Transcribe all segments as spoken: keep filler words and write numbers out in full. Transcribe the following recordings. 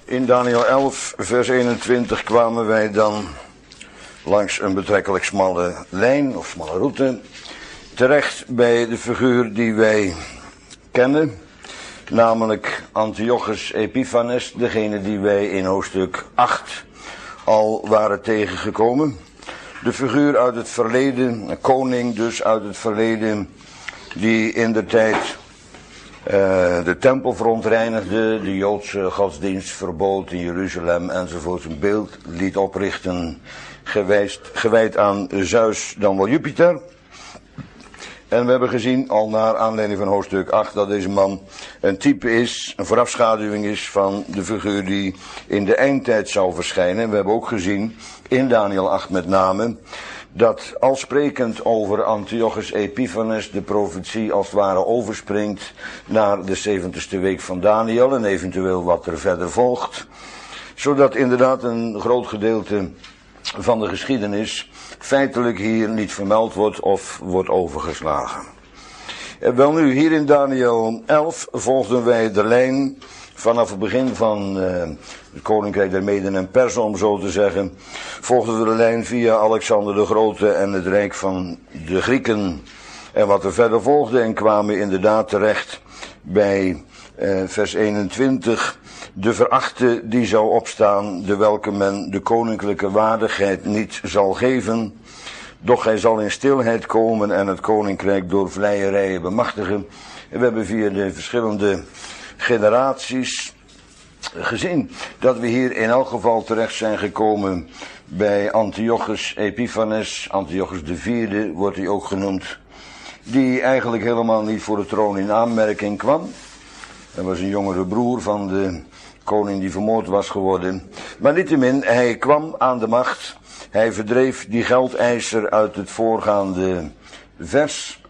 In Daniël elf, vers eenentwintig kwamen wij dan langs een betrekkelijk smalle lijn of smalle route terecht bij de figuur die wij kennen, namelijk Antiochus Epiphanes, degene die wij in hoofdstuk acht al waren tegengekomen. De figuur uit het verleden, een koning dus uit het verleden, die in de tijd uh, de tempel verontreinigde, de Joodse godsdienst verbood in Jeruzalem enzovoort, een beeld liet oprichten gewijd, gewijd aan Zeus dan wel Jupiter. En we hebben gezien, al naar aanleiding van hoofdstuk acht, dat deze man een type is, een voorafschaduwing is van de figuur die in de eindtijd zou verschijnen. En we hebben ook gezien, in Daniël acht met name, dat al sprekend over Antiochus Epiphanes de profetie als het ware overspringt naar de zeventigste week van Daniël en eventueel wat er verder volgt. Zodat inderdaad een groot gedeelte van de geschiedenis feitelijk hier niet vermeld wordt of wordt overgeslagen. Wel nu, hier in Daniël elf volgden wij de lijn vanaf het begin van uh, het Koninkrijk der Meden en Persen, om zo te zeggen, volgden we de lijn via Alexander de Grote en het Rijk van de Grieken. En wat er verder volgde en kwamen inderdaad terecht bij uh, vers eenentwintig... De verachte die zou opstaan, de welke men de koninklijke waardigheid niet zal geven. Doch hij zal in stilheid komen en het koninkrijk door vleierijen bemachtigen. En we hebben via de verschillende generaties gezien dat we hier in elk geval terecht zijn gekomen bij Antiochus Epiphanes. Antiochus de vierde wordt hij ook genoemd. Die eigenlijk helemaal niet voor de troon in aanmerking kwam. Hij was een jongere broer van de koning die vermoord was geworden. Maar niettemin, hij kwam aan de macht. Hij verdreef die geldeiser uit het voorgaande vers.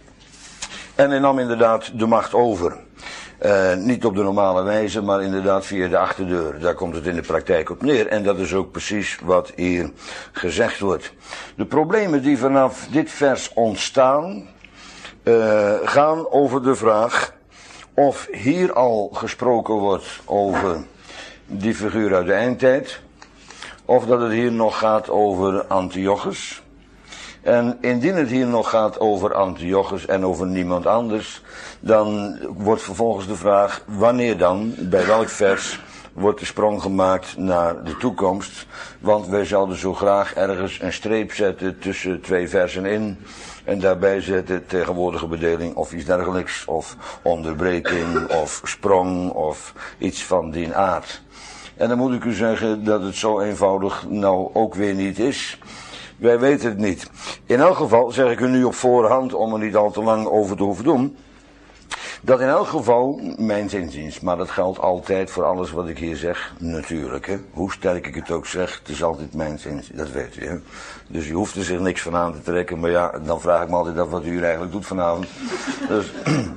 En hij nam inderdaad de macht over. Uh, niet op de normale wijze, maar inderdaad via de achterdeur. Daar komt het in de praktijk op neer. En dat is ook precies wat hier gezegd wordt. De problemen die vanaf dit vers ontstaan, uh, gaan over de vraag of hier al gesproken wordt over die figuur uit de eindtijd, of dat het hier nog gaat over Antiochus. En indien het hier nog gaat over Antiochus en over niemand anders, dan wordt vervolgens de vraag, wanneer dan, bij welk vers, wordt de sprong gemaakt naar de toekomst. Want wij zouden zo graag ergens een streep zetten tussen twee versen in en daarbij zetten tegenwoordige bedeling of iets dergelijks, of onderbreking, of sprong, of iets van die aard. En dan moet ik u zeggen dat het zo eenvoudig nou ook weer niet is. Wij weten het niet. In elk geval zeg ik u nu op voorhand, om er niet al te lang over te hoeven doen, dat in elk geval, mijns inziens, maar dat geldt altijd voor alles wat ik hier zeg, natuurlijk. Hè. Hoe sterk ik het ook zeg, het is altijd mijns inziens, dat weet u. Hè. Dus u hoeft er zich niks van aan te trekken, maar ja, dan vraag ik me altijd af wat u hier eigenlijk doet vanavond. Dus,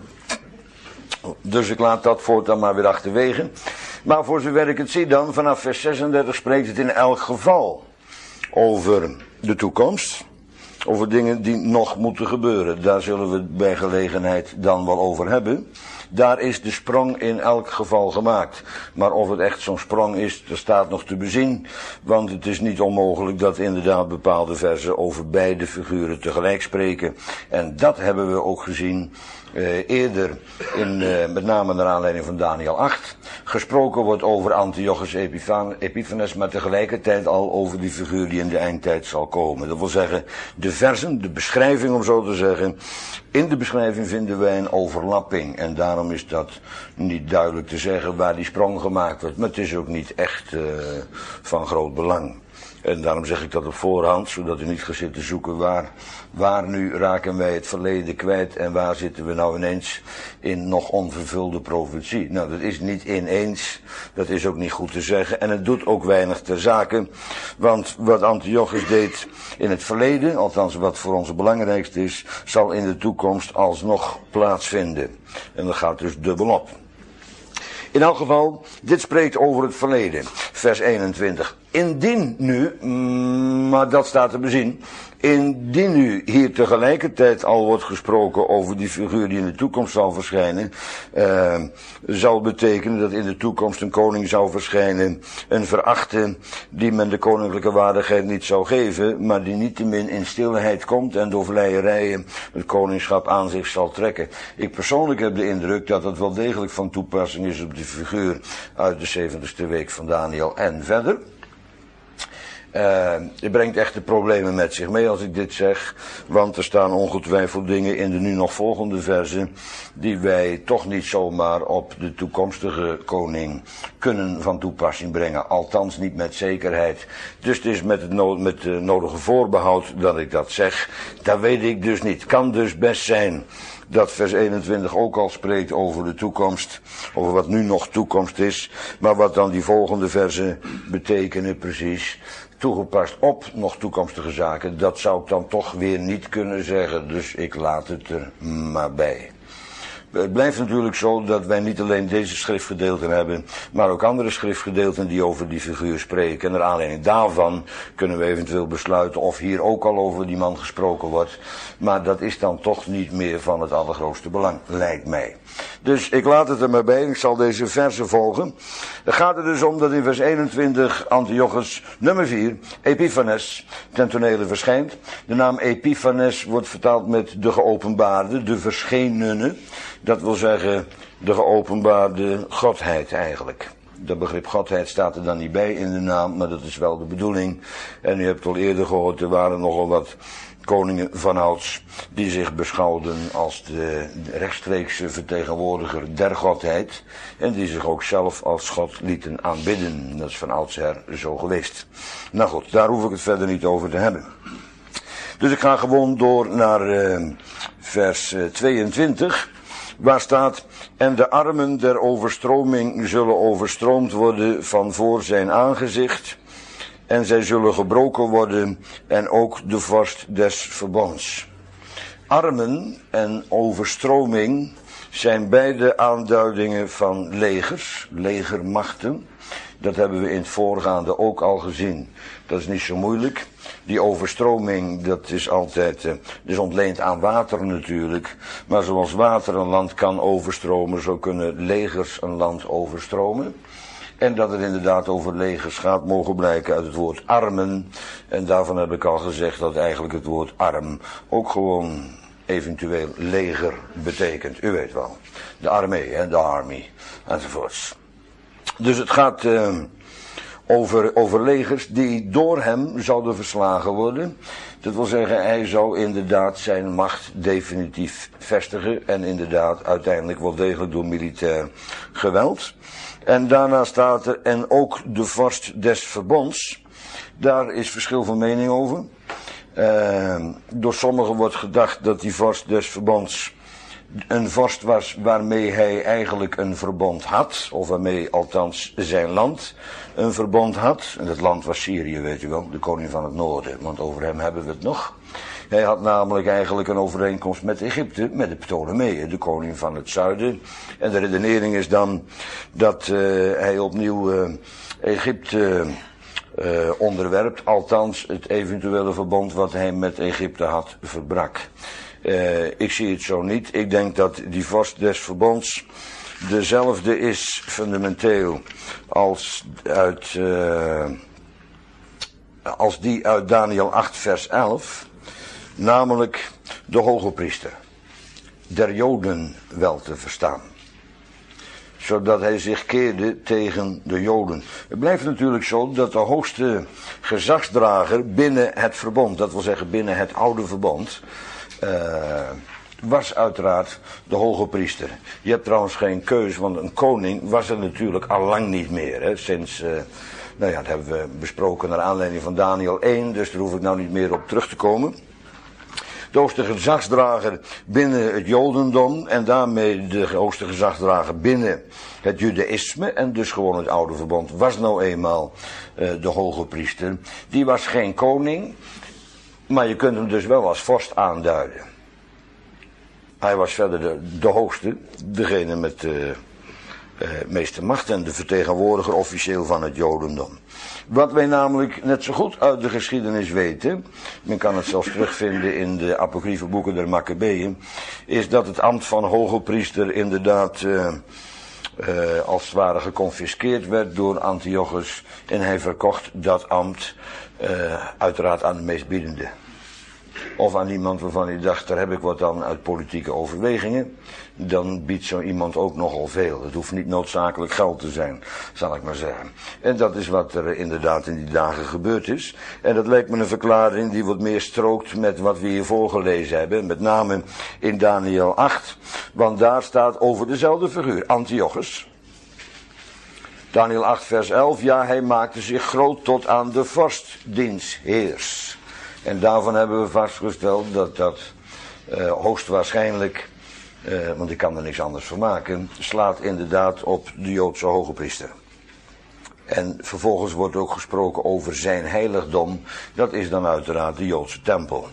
dus ik laat dat voortaan maar weer achterwege. Maar voor zover ik het zie dan, vanaf vers zesendertig spreekt het in elk geval over de toekomst. Over dingen die nog moeten gebeuren. Daar zullen we het bij gelegenheid dan wel over hebben. Daar is de sprong in elk geval gemaakt. Maar of het echt zo'n sprong is, dat staat nog te bezien. Want het is niet onmogelijk dat inderdaad bepaalde versen over beide figuren tegelijk spreken. En dat hebben we ook gezien uh, eerder, in, uh, met name naar aanleiding van Daniël acht. Gesproken wordt over Antiochus Epiphanes, maar tegelijkertijd al over die figuur die in de eindtijd zal komen. Dat wil zeggen, de versen, de beschrijving om zo te zeggen. In de beschrijving vinden wij een overlapping. En daarom is dat niet duidelijk te zeggen waar die sprong gemaakt wordt. Maar het is ook niet echt uh, van groot belang. En daarom zeg ik dat op voorhand, zodat u niet gaat zitten zoeken waar, waar nu raken wij het verleden kwijt en waar zitten we nou ineens in nog onvervulde profetie. Nou, dat is niet ineens, dat is ook niet goed te zeggen en het doet ook weinig ter zake, want wat Antiochus deed in het verleden, althans wat voor ons het belangrijkste is, zal in de toekomst alsnog plaatsvinden. En dat gaat dus dubbelop. In elk geval, dit spreekt over het verleden. Vers eenentwintig. Indien nu, maar dat staat te bezien, Indien nu hier tegelijkertijd al wordt gesproken over die figuur die in de toekomst zal verschijnen, uh, zal betekenen dat in de toekomst een koning zou verschijnen, een verachte die men de koninklijke waardigheid niet zou geven, maar die niettemin in stilheid komt en door vleierijen het koningschap aan zich zal trekken. Ik persoonlijk heb de indruk dat het wel degelijk van toepassing is op de figuur uit de zeventigste week van Daniel en verder. Uh, het brengt echte problemen met zich mee als ik dit zeg, want er staan ongetwijfeld dingen in de nu nog volgende verzen die wij toch niet zomaar op de toekomstige koning kunnen van toepassing brengen, althans niet met zekerheid. Dus het is met het no- met de nodige voorbehoud dat ik dat zeg. Dat weet ik dus niet. Kan dus best zijn dat vers eenentwintig ook al spreekt over de toekomst, over wat nu nog toekomst is, maar wat dan die volgende verzen betekenen precies, toegepast op nog toekomstige zaken, dat zou ik dan toch weer niet kunnen zeggen, dus ik laat het er maar bij. Het blijft natuurlijk zo dat wij niet alleen deze schriftgedeelten hebben, maar ook andere schriftgedeelten die over die figuur spreken. En naar aanleiding daarvan kunnen we eventueel besluiten of hier ook al over die man gesproken wordt. Maar dat is dan toch niet meer van het allergrootste belang, lijkt mij. Dus ik laat het er maar bij, ik zal deze versen volgen. Het gaat er dus om dat in vers eenentwintig Antiochus nummer vier, Epiphanes, ten tonele verschijnt. De naam Epiphanes wordt vertaald met de geopenbaarde, de verschenene. Dat wil zeggen de geopenbaarde godheid eigenlijk. Dat begrip godheid staat er dan niet bij in de naam, maar dat is wel de bedoeling. En u hebt al eerder gehoord, er waren nogal wat koningen vanouds die zich beschouwden als de rechtstreekse vertegenwoordiger der godheid. En die zich ook zelf als God lieten aanbidden. Dat is van oudsher zo geweest. Nou goed, daar hoef ik het verder niet over te hebben. Dus ik ga gewoon door naar uh, vers uh, tweeëntwintig. Waar staat, en de armen der overstroming zullen overstroomd worden van voor zijn aangezicht, en zij zullen gebroken worden, en ook de vorst des verbonds. Armen en overstroming zijn beide aanduidingen van legers, legermachten. Dat hebben we in het voorgaande ook al gezien. Dat is niet zo moeilijk. Die overstroming, dat is altijd, uh, is ontleend aan water natuurlijk. Maar zoals water een land kan overstromen, zo kunnen legers een land overstromen. En dat het inderdaad over legers gaat, mogen blijken uit het woord armen. En daarvan heb ik al gezegd dat eigenlijk het woord arm ook gewoon eventueel leger betekent. U weet wel. De armee, hè, de army, enzovoorts. Dus het gaat uh, over, over legers die door hem zouden verslagen worden. Dat wil zeggen, hij zou inderdaad zijn macht definitief vestigen. En inderdaad uiteindelijk wel degelijk door militair geweld. En daarna staat er, en ook de vorst des verbonds. Daar is verschil van mening over. Uh, door sommigen wordt gedacht dat die vorst des verbonds een vorst was waarmee hij eigenlijk een verbond had, of waarmee althans zijn land een verbond had. En dat land was Syrië, weet u wel, de koning van het noorden, want over hem hebben we het nog. Hij had namelijk eigenlijk een overeenkomst met Egypte, met de Ptolemeeën, de koning van het zuiden. En de redenering is dan dat uh, hij opnieuw uh, Egypte uh, onderwerpt, althans het eventuele verbond wat hij met Egypte had verbrak. Uh, ik zie het zo niet. Ik denk dat die vorst des verbonds dezelfde is fundamenteel als, uit, uh, als die uit Daniel acht vers elf. Namelijk de hoge priester. Der Joden wel te verstaan. Zodat hij zich keerde tegen de Joden. Het blijft natuurlijk zo dat de hoogste gezagsdrager binnen het verbond, dat wil zeggen binnen het oude verbond, Uh, was uiteraard de hoge priester. Je hebt trouwens geen keus, want een koning was er natuurlijk al lang niet meer. Hè, sinds, uh, nou ja, dat hebben we besproken naar aanleiding van Daniel één, dus daar hoef ik nou niet meer op terug te komen. De hoogste gezagsdrager binnen het Jodendom en daarmee de hoogste gezagsdrager binnen het Judaïsme en dus gewoon het oude verbond was nou eenmaal uh, de hoge priester. Die was geen koning, maar je kunt hem dus wel als vorst aanduiden. Hij was verder de, de hoogste, degene met uh, uh, meeste macht en de vertegenwoordiger officieel van het Jodendom. Wat wij namelijk net zo goed uit de geschiedenis weten, men kan het zelfs terugvinden in de apocryfe boeken der Maccabeeën, is dat het ambt van hogepriester inderdaad uh, uh, als het ware geconfiskeerd werd door Antiochus en hij verkocht dat ambt uh, uiteraard aan de meestbiedende. Of aan iemand waarvan hij dacht, daar heb ik wat aan uit politieke overwegingen. Dan biedt zo iemand ook nogal veel. Het hoeft niet noodzakelijk geld te zijn, zal ik maar zeggen. En dat is wat er inderdaad in die dagen gebeurd is. En dat lijkt me een verklaring die wat meer strookt met wat we hier voorgelezen hebben. Met name in Daniel acht. Want daar staat over dezelfde figuur, Antiochus. Daniel acht vers elf. Ja, hij maakte zich groot tot aan de vorst diens heers. En daarvan hebben we vastgesteld dat dat uh, hoogstwaarschijnlijk, uh, want ik kan er niks anders van maken, slaat inderdaad op de Joodse hogepriester. En vervolgens wordt ook gesproken over zijn heiligdom, dat is dan uiteraard de Joodse tempel.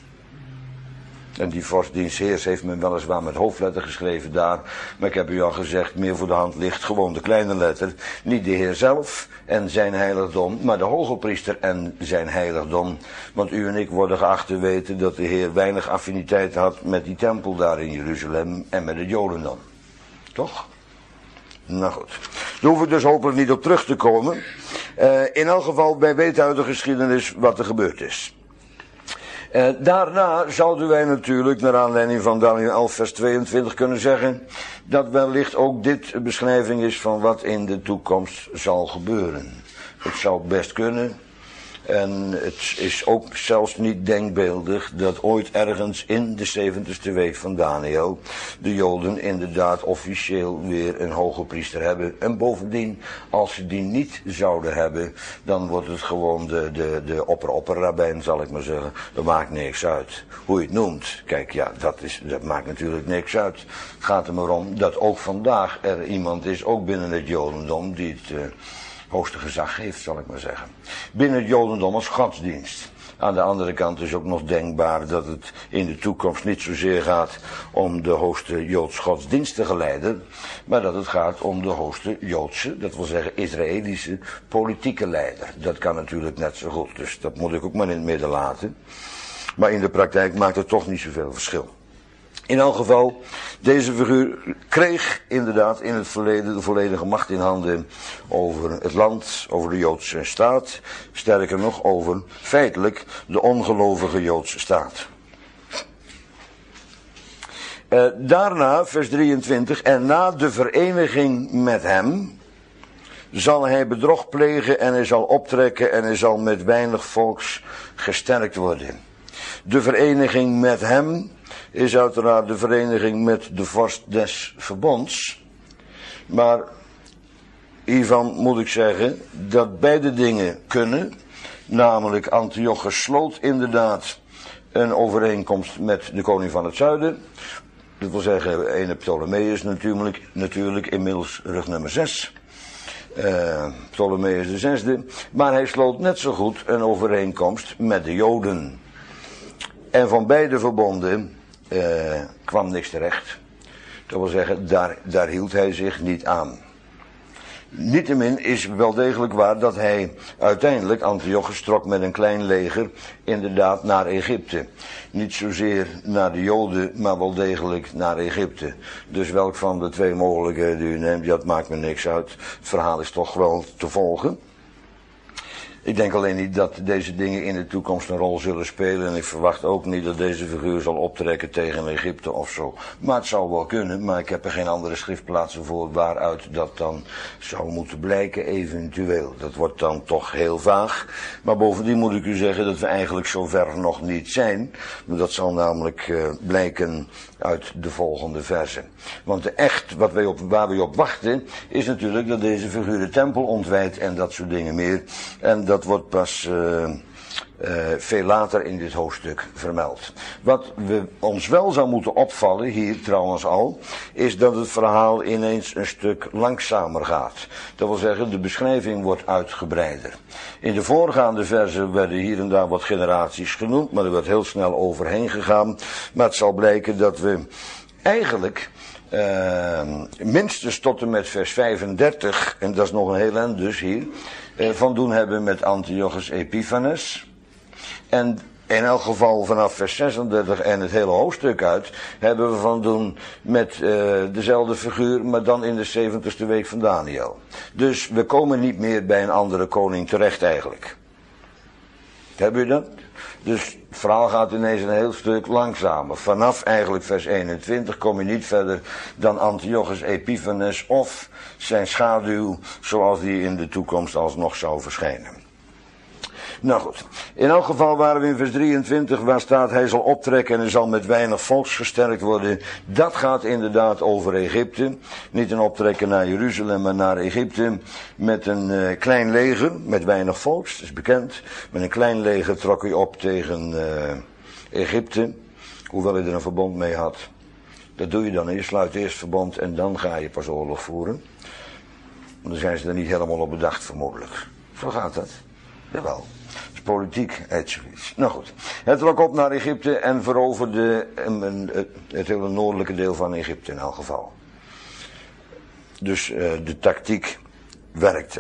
En die vorstdienstheers heeft men weliswaar met hoofdletter geschreven daar. Maar ik heb u al gezegd, meer voor de hand ligt gewoon de kleine letter. Niet de Heer zelf en zijn heiligdom, maar de hogepriester en zijn heiligdom. Want u en ik worden geacht te weten dat de Heer weinig affiniteit had met die tempel daar in Jeruzalem en met het Jodendom. Toch? Nou goed. Daar hoef ik dus hopelijk niet op terug te komen. Uh, in elk geval, wij weten uit de geschiedenis wat er gebeurd is. Uh, daarna zouden wij natuurlijk, naar aanleiding van Daniel elf vers tweeëntwintig, kunnen zeggen dat wellicht ook dit een beschrijving is van wat in de toekomst zal gebeuren. Het zou best kunnen. En het is ook zelfs niet denkbeeldig dat ooit ergens in de zeventigste week van Daniel de Joden inderdaad officieel weer een hogepriester hebben. En bovendien, als ze die niet zouden hebben, dan wordt het gewoon de, de, de opper-opper-rabbijn, zal ik maar zeggen. Dat maakt niks uit. Hoe je het noemt. Kijk, ja, dat, is, dat maakt natuurlijk niks uit. Het gaat er maar om dat ook vandaag er iemand is, ook binnen het Jodendom, die het... Uh, hoogste gezag heeft, zal ik maar zeggen. Binnen het Jodendom als godsdienst. Aan de andere kant is ook nog denkbaar dat het in de toekomst niet zozeer gaat om de hoogste Joods godsdienstige leider, maar dat het gaat om de hoogste Joodse, dat wil zeggen Israëlische politieke leider. Dat kan natuurlijk net zo goed, dus dat moet ik ook maar in het midden laten. Maar in de praktijk maakt het toch niet zoveel verschil. In elk geval, deze figuur kreeg inderdaad in het verleden de volledige macht in handen over het land, over de Joodse staat. Sterker nog, over feitelijk de ongelovige Joodse staat. Uh, daarna, vers drieëntwintig, en na de vereniging met hem zal hij bedrog plegen en hij zal optrekken en hij zal met weinig volks gesterkt worden. De vereniging met hem is uiteraard de vereniging met de vorst des verbonds. Maar hiervan moet ik zeggen dat beide dingen kunnen. Namelijk Antiochus sloot inderdaad een overeenkomst met de koning van het zuiden. Dat wil zeggen, ene Ptolemeus natuurlijk, natuurlijk inmiddels rug nummer zes. Uh, Ptolemeus de zesde. Maar hij sloot net zo goed een overeenkomst met de Joden. En van beide verbonden uh, kwam niks terecht. Dat wil zeggen, daar, daar hield hij zich niet aan. Niettemin is wel degelijk waar dat hij uiteindelijk, Antiochus trok met een klein leger, inderdaad naar Egypte. Niet zozeer naar de Joden, maar wel degelijk naar Egypte. Dus welk van de twee mogelijkheden u neemt, dat maakt me niks uit. Het verhaal is toch wel te volgen. Ik denk alleen niet dat deze dingen in de toekomst een rol zullen spelen. En ik verwacht ook niet dat deze figuur zal optrekken tegen Egypte of zo. Maar het zou wel kunnen, maar ik heb er geen andere schriftplaatsen voor waaruit dat dan zou moeten blijken eventueel. Dat wordt dan toch heel vaag. Maar bovendien moet ik u zeggen dat we eigenlijk zover nog niet zijn. Dat zal namelijk uh, blijken uit de volgende versen. Want de echt, wat wij op, waar we op wachten, is natuurlijk dat deze figuur de tempel ontwijdt en dat soort dingen meer. En dat wordt pas uh, uh, veel later in dit hoofdstuk vermeld. Wat we ons wel zou moeten opvallen, hier trouwens al, is dat het verhaal ineens een stuk langzamer gaat. Dat wil zeggen, de beschrijving wordt uitgebreider. In de voorgaande versen werden hier en daar wat generaties genoemd, maar er werd heel snel overheen gegaan. Maar het zal blijken dat we eigenlijk uh, minstens tot en met vers vijfendertig, en dat is nog een heel eind dus hier, uh, van doen hebben met Antiochus Epiphanes. En in elk geval vanaf vers zesendertig en het hele hoofdstuk uit hebben we van doen met uh, dezelfde figuur, maar dan in de zeventigste week van Daniel. Dus we komen niet meer bij een andere koning terecht eigenlijk. Hebben u dat? Dus het verhaal gaat ineens een heel stuk langzamer. Vanaf eigenlijk vers eenentwintig kom je niet verder dan Antiochus Epiphanes of zijn schaduw zoals die in de toekomst alsnog zou verschijnen. Nou goed, in elk geval waren we in vers drieëntwintig waar staat hij zal optrekken en hij zal met weinig volks versterkt worden. Dat gaat inderdaad over Egypte. Niet een optrekken naar Jeruzalem, maar naar Egypte met een uh, klein leger, met weinig volks, dat is bekend. Met een klein leger trok hij op tegen uh, Egypte, hoewel hij er een verbond mee had. Dat doe je dan, je sluit eerst verbond en dan ga je pas oorlog voeren. Dan zijn ze er niet helemaal op bedacht vermoedelijk. Zo gaat dat. Jawel. Politiek, et zoiets. Nou goed. Hij trok op naar Egypte en veroverde het hele noordelijke deel van Egypte in elk geval. Dus uh, de tactiek werkte.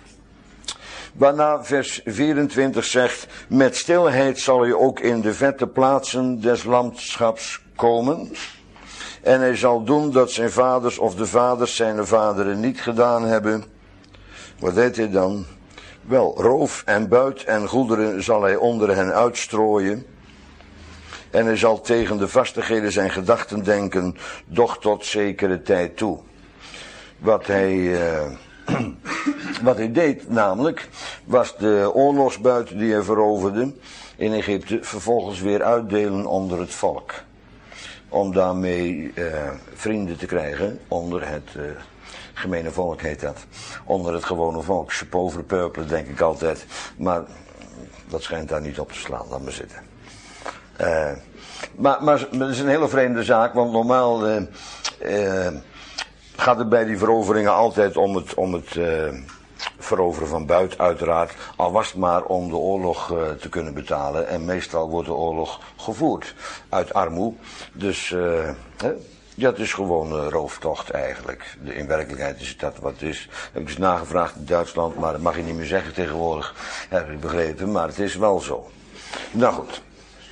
Waarna vers vierentwintig zegt, met stilheid zal hij ook in de vette plaatsen des landschaps komen. En hij zal doen dat zijn vaders of de vaders zijn vaderen niet gedaan hebben. Wat deed hij dan? Wel, roof en buit en goederen zal hij onder hen uitstrooien. En hij zal tegen de vastigheden zijn gedachten denken, doch tot zekere tijd toe. Wat hij, uh, wat hij deed namelijk, was de oorlogsbuit die hij veroverde in Egypte vervolgens weer uitdelen onder het volk. Om daarmee uh, vrienden te krijgen onder het... Uh, gemene volk heet dat. Onder het gewone volk. Ce pauvre peuple denk ik altijd. Maar dat schijnt daar niet op te slaan. Laat maar zitten. Uh, maar, maar het is een hele vreemde zaak. Want normaal uh, uh, gaat het bij die veroveringen altijd om het, om het uh, veroveren van buit uiteraard. Al was het maar om de oorlog uh, te kunnen betalen. En meestal wordt de oorlog gevoerd uit armoede. Dus... Uh, hè? Ja, het is gewoon een rooftocht eigenlijk. De, in werkelijkheid is dat wat het is. Heb ik eens nagevraagd in Duitsland, maar dat mag je niet meer zeggen tegenwoordig. Heb ik begrepen, maar het is wel zo. Nou goed.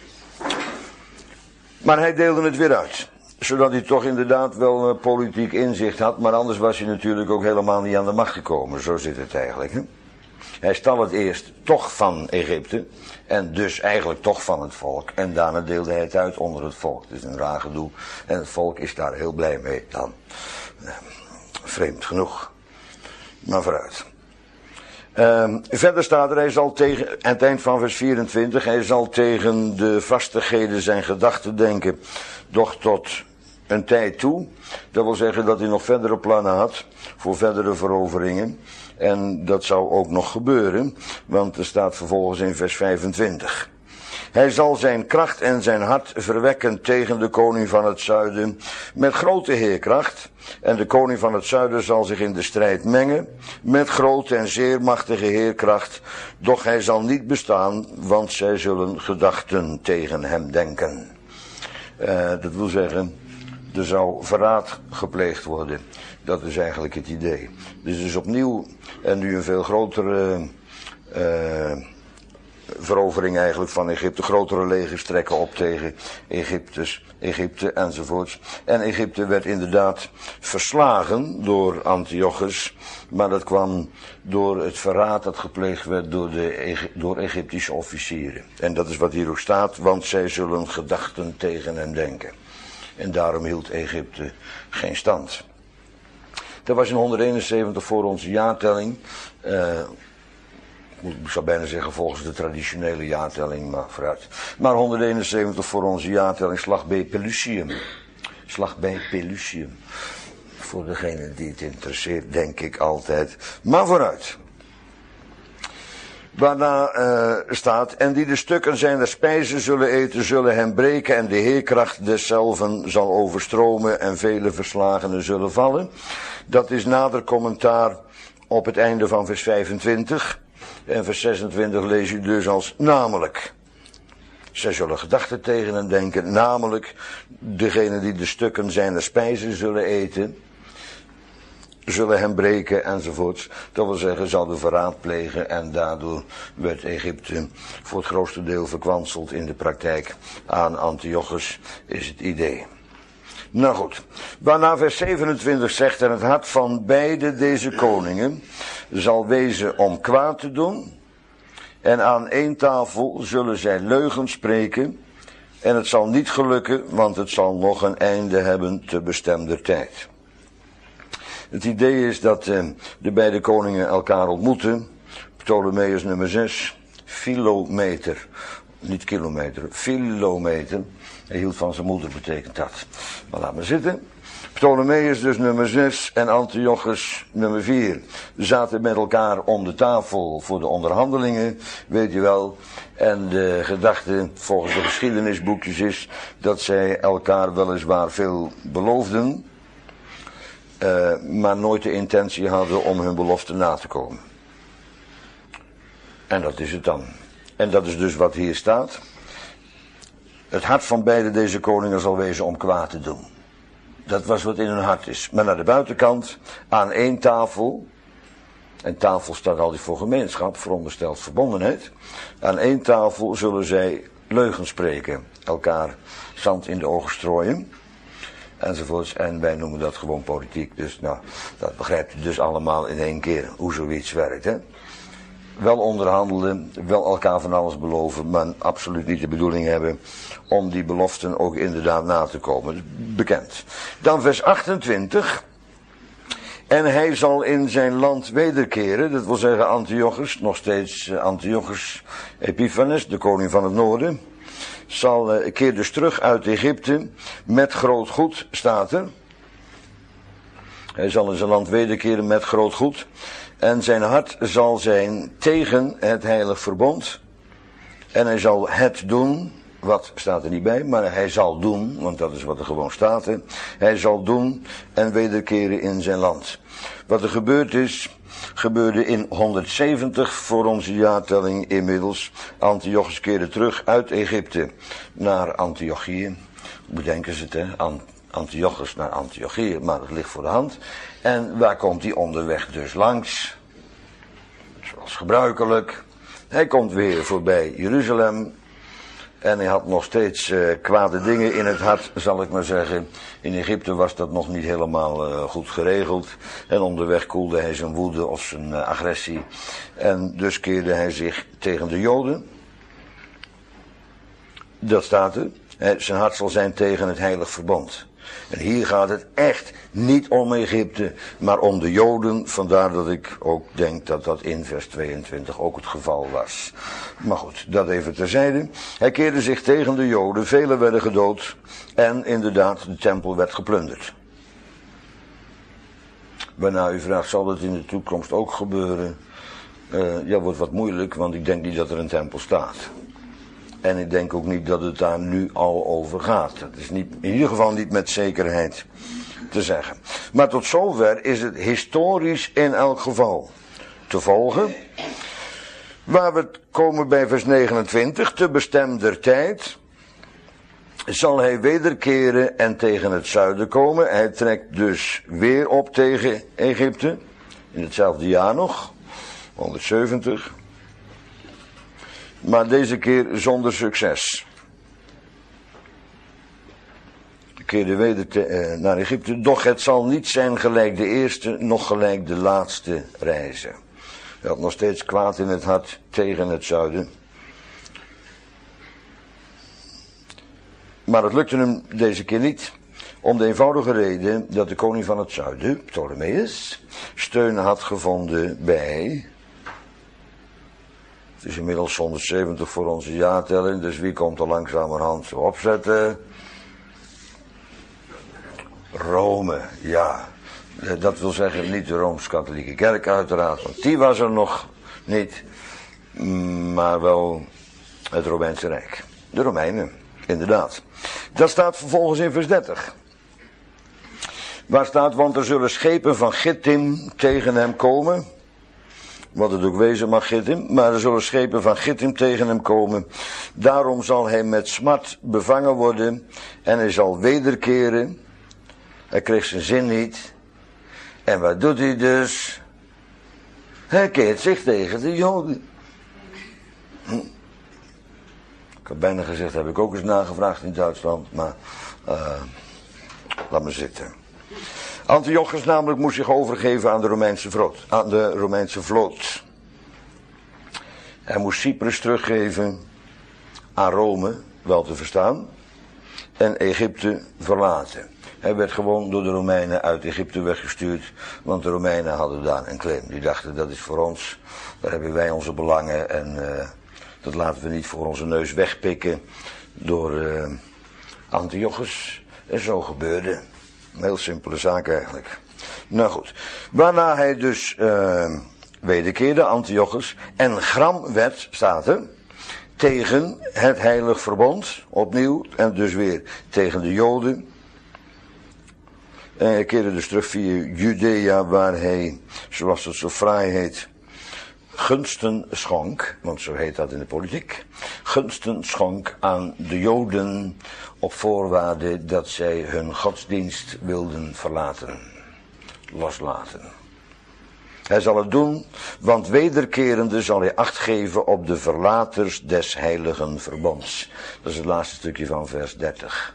Maar hij deelde het weer uit. Zodat hij toch inderdaad wel uh, politiek inzicht had. Maar anders was hij natuurlijk ook helemaal niet aan de macht gekomen. Zo zit het eigenlijk. Hè? Hij stal het eerst toch van Egypte. En dus eigenlijk toch van het volk. En daarna deelde hij het uit onder het volk. Het is een raar gedoe. En het volk is daar heel blij mee dan. Vreemd genoeg. Maar vooruit. Um, verder staat er, hij zal tegen, aan het eind van vers vierentwintig, hij zal tegen de vastigheden zijn gedachten denken. Doch tot een tijd toe. Dat wil zeggen dat hij nog verdere plannen had. Voor verdere veroveringen. En dat zou ook nog gebeuren, want er staat vervolgens in vers vijfentwintig. Hij zal zijn kracht en zijn hart verwekken tegen de koning van het zuiden met grote heerkracht. En de koning van het zuiden zal zich in de strijd mengen met grote en zeer machtige heerkracht. Doch hij zal niet bestaan, want zij zullen gedachten tegen hem denken. Uh, dat wil zeggen, er zou verraad gepleegd worden. Dat is eigenlijk het idee. Dus is opnieuw en nu een veel grotere uh, verovering eigenlijk van Egypte. Grotere legers trekken op tegen Egyptes, Egypte enzovoorts. En Egypte werd inderdaad verslagen door Antiochus. Maar dat kwam door het verraad dat gepleegd werd door, de, door Egyptische officieren. En dat is wat hier ook staat. Want zij zullen gedachten tegen hem denken. En daarom hield Egypte geen stand. Dat was in honderdeenenzeventig voor onze jaartelling. Uh, ik zou bijna zeggen volgens de traditionele jaartelling, maar vooruit. Maar honderdeenenzeventig voor onze jaartelling, slag bij Pelusium. Slag bij Pelusium. Voor degene die het interesseert, denk ik altijd. Maar vooruit. Waarna uh, staat, en die de stukken zijner spijzen zullen eten, zullen hem breken en de heerkracht deszelven zal overstromen en vele verslagenen zullen vallen. Dat is nader commentaar op het einde van vers vijfentwintig. En vers zesentwintig lees u dus als namelijk. Zij zullen gedachten tegen hem denken, namelijk degene die de stukken zijner spijzen zullen eten, zullen hem breken enzovoorts. Dat wil zeggen, zouden verraad plegen en daardoor werd Egypte voor het grootste deel verkwanseld in de praktijk. Aan Antiochus is het idee. Nou goed, waarna vers zevenentwintig zegt, en het hart van beide deze koningen zal wezen om kwaad te doen. En aan één tafel zullen zij leugens spreken. En het zal niet gelukken, want het zal nog een einde hebben te bestemder tijd. Het idee is dat eh, de beide koningen elkaar ontmoeten. Ptolemeus nummer zes, filometer. Niet kilometer, filometer. Hij hield van zijn moeder, betekent dat. Maar laat maar zitten. Ptolemeus dus nummer zes en Antiochus nummer vier zaten met elkaar om de tafel voor de onderhandelingen, weet je wel. En de gedachte volgens de geschiedenisboekjes is dat zij elkaar weliswaar veel beloofden, uh, maar nooit de intentie hadden om hun belofte na te komen. En dat is het dan. En dat is dus wat hier staat. Het hart van beide deze koningen zal wezen om kwaad te doen. Dat was wat in hun hart is. Maar naar de buitenkant, aan één tafel. En tafel staat altijd voor gemeenschap, verondersteld verbondenheid. Aan één tafel zullen zij leugens spreken. Elkaar zand in de ogen strooien. Enzovoorts. En wij noemen dat gewoon politiek. Dus nou, dat begrijpt u dus allemaal in één keer. Hoe zoiets werkt, hè. Wel onderhandelen, wel elkaar van alles beloven, maar absoluut niet de bedoeling hebben om die beloften ook inderdaad na te komen. Bekend. Dan vers achtentwintig. En hij zal in zijn land wederkeren, dat wil zeggen Antiochus, nog steeds Antiochus Epiphanes, de koning van het noorden, zal uh, keer dus terug uit Egypte met groot goed, staat er. Hij zal in zijn land wederkeren met groot goed. En zijn hart zal zijn tegen het heilig verbond. En hij zal het doen, wat staat er niet bij, maar hij zal doen, want dat is wat er gewoon staat. Hè. Hij zal doen en wederkeren in zijn land. Wat er gebeurd is, gebeurde in honderdzeventig voor onze jaartelling inmiddels. Antiochus keerde terug uit Egypte naar Antiochië. Bedenken ze het, hè? Antiochus naar Antiochië, maar het ligt voor de hand. En waar komt hij onderweg dus langs? Zoals gebruikelijk. Hij komt weer voorbij Jeruzalem. En hij had nog steeds uh, kwade dingen in het hart, zal ik maar zeggen. In Egypte was dat nog niet helemaal uh, goed geregeld. En onderweg koelde hij zijn woede of zijn uh, agressie. En dus keerde hij zich tegen de Joden. Dat staat er. Hij, zijn hart zal zijn tegen het heilig verbond. En hier gaat het echt niet om Egypte, maar om de Joden. Vandaar dat ik ook denk dat dat in vers tweeëntwintig ook het geval was. Maar goed, dat even terzijde. Hij keerde zich tegen de Joden, velen werden gedood en inderdaad de tempel werd geplunderd. Waarna u vraagt, zal dat in de toekomst ook gebeuren? Uh, ja, wordt wat moeilijk, want ik denk niet dat er een tempel staat. En ik denk ook niet dat het daar nu al over gaat. Dat is niet, in ieder geval niet met zekerheid te zeggen. Maar tot zover is het historisch in elk geval te volgen. Waar we komen bij vers negenentwintig. Te bestemder tijd zal hij wederkeren en tegen het zuiden komen. Hij trekt dus weer op tegen Egypte. In hetzelfde jaar nog. honderdzeventig. Maar deze keer zonder succes. Keerde weder te, eh, naar Egypte. Doch het zal niet zijn gelijk de eerste, nog gelijk de laatste reizen. Hij had nog steeds kwaad in het hart tegen het zuiden. Maar het lukte hem deze keer niet. Om de eenvoudige reden dat de koning van het zuiden, Ptolemeus, steun had gevonden bij... Het is inmiddels honderdzeventig voor onze jaartelling, dus wie komt er langzamerhand zo opzetten? Rome, ja. Dat wil zeggen niet de Rooms-Katholieke Kerk uiteraard, want die was er nog niet. Maar wel het Romeinse Rijk. De Romeinen, inderdaad. Dat staat vervolgens in vers dertig. Waar staat, want er zullen schepen van Gittim tegen hem komen... wat het ook wezen mag, Gittim, maar er zullen schepen van Gittim tegen hem komen. Daarom zal hij met smart bevangen worden en hij zal wederkeren. Hij kreeg zijn zin niet. En wat doet hij dus? Hij keert zich tegen de Joden. Hm. Ik had bijna gezegd, heb ik ook eens nagevraagd in Duitsland, maar uh, laat me zitten. Antiochus namelijk moest zich overgeven aan de Romeinse vloot. Aan de Romeinse vloot. Hij moest Cyprus teruggeven aan Rome, wel te verstaan, en Egypte verlaten. Hij werd gewoon door de Romeinen uit Egypte weggestuurd, want de Romeinen hadden daar een claim. Die dachten, dat is voor ons, daar hebben wij onze belangen en uh, dat laten we niet voor onze neus wegpikken door uh, Antiochus. En zo gebeurde. Een heel simpele zaak eigenlijk. Nou goed, waarna hij dus uh, wederkeerde, Antiochus, en gram werd, staat er, tegen het heilig verbond, opnieuw, en dus weer tegen de Joden. En hij keerde dus terug via Judea, waar hij, zoals het zo fraai heet, gunsten schonk, want zo heet dat in de politiek, gunsten schonk aan de Joden op voorwaarde dat zij hun godsdienst wilden verlaten, loslaten. Hij zal het doen, want wederkerende zal hij acht geven op de verlaters des heiligen verbonds. Dat is het laatste stukje van vers dertig.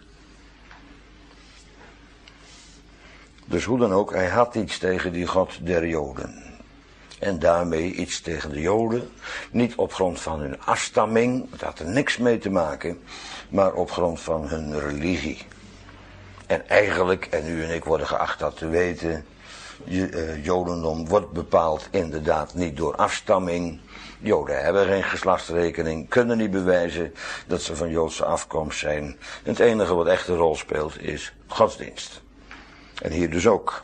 Dus hoe dan ook, hij had iets tegen die God der Joden. En daarmee iets tegen de Joden, niet op grond van hun afstamming, het had er niks mee te maken, maar op grond van hun religie. En eigenlijk, en u en ik worden geacht dat te weten, Jodendom wordt bepaald inderdaad niet door afstamming. Joden hebben geen geslachtsrekening, kunnen niet bewijzen dat ze van Joodse afkomst zijn. En het enige wat echt een rol speelt is godsdienst. En hier dus ook.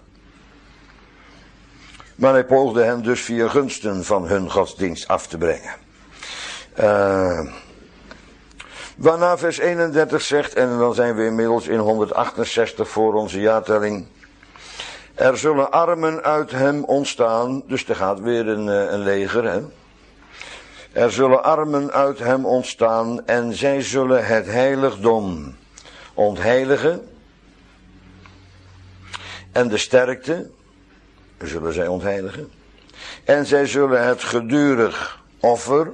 Maar hij poogde hen dus via gunsten van hun godsdienst af te brengen. Uh, waarna vers eenendertig zegt, en dan zijn we inmiddels in honderdachtenzestig voor onze jaartelling. Er zullen armen uit hem ontstaan, dus er gaat weer een, een leger, hè. Er zullen armen uit hem ontstaan en zij zullen het heiligdom ontheiligen. En de sterkte zullen zij ontheiligen. En zij zullen het gedurig offer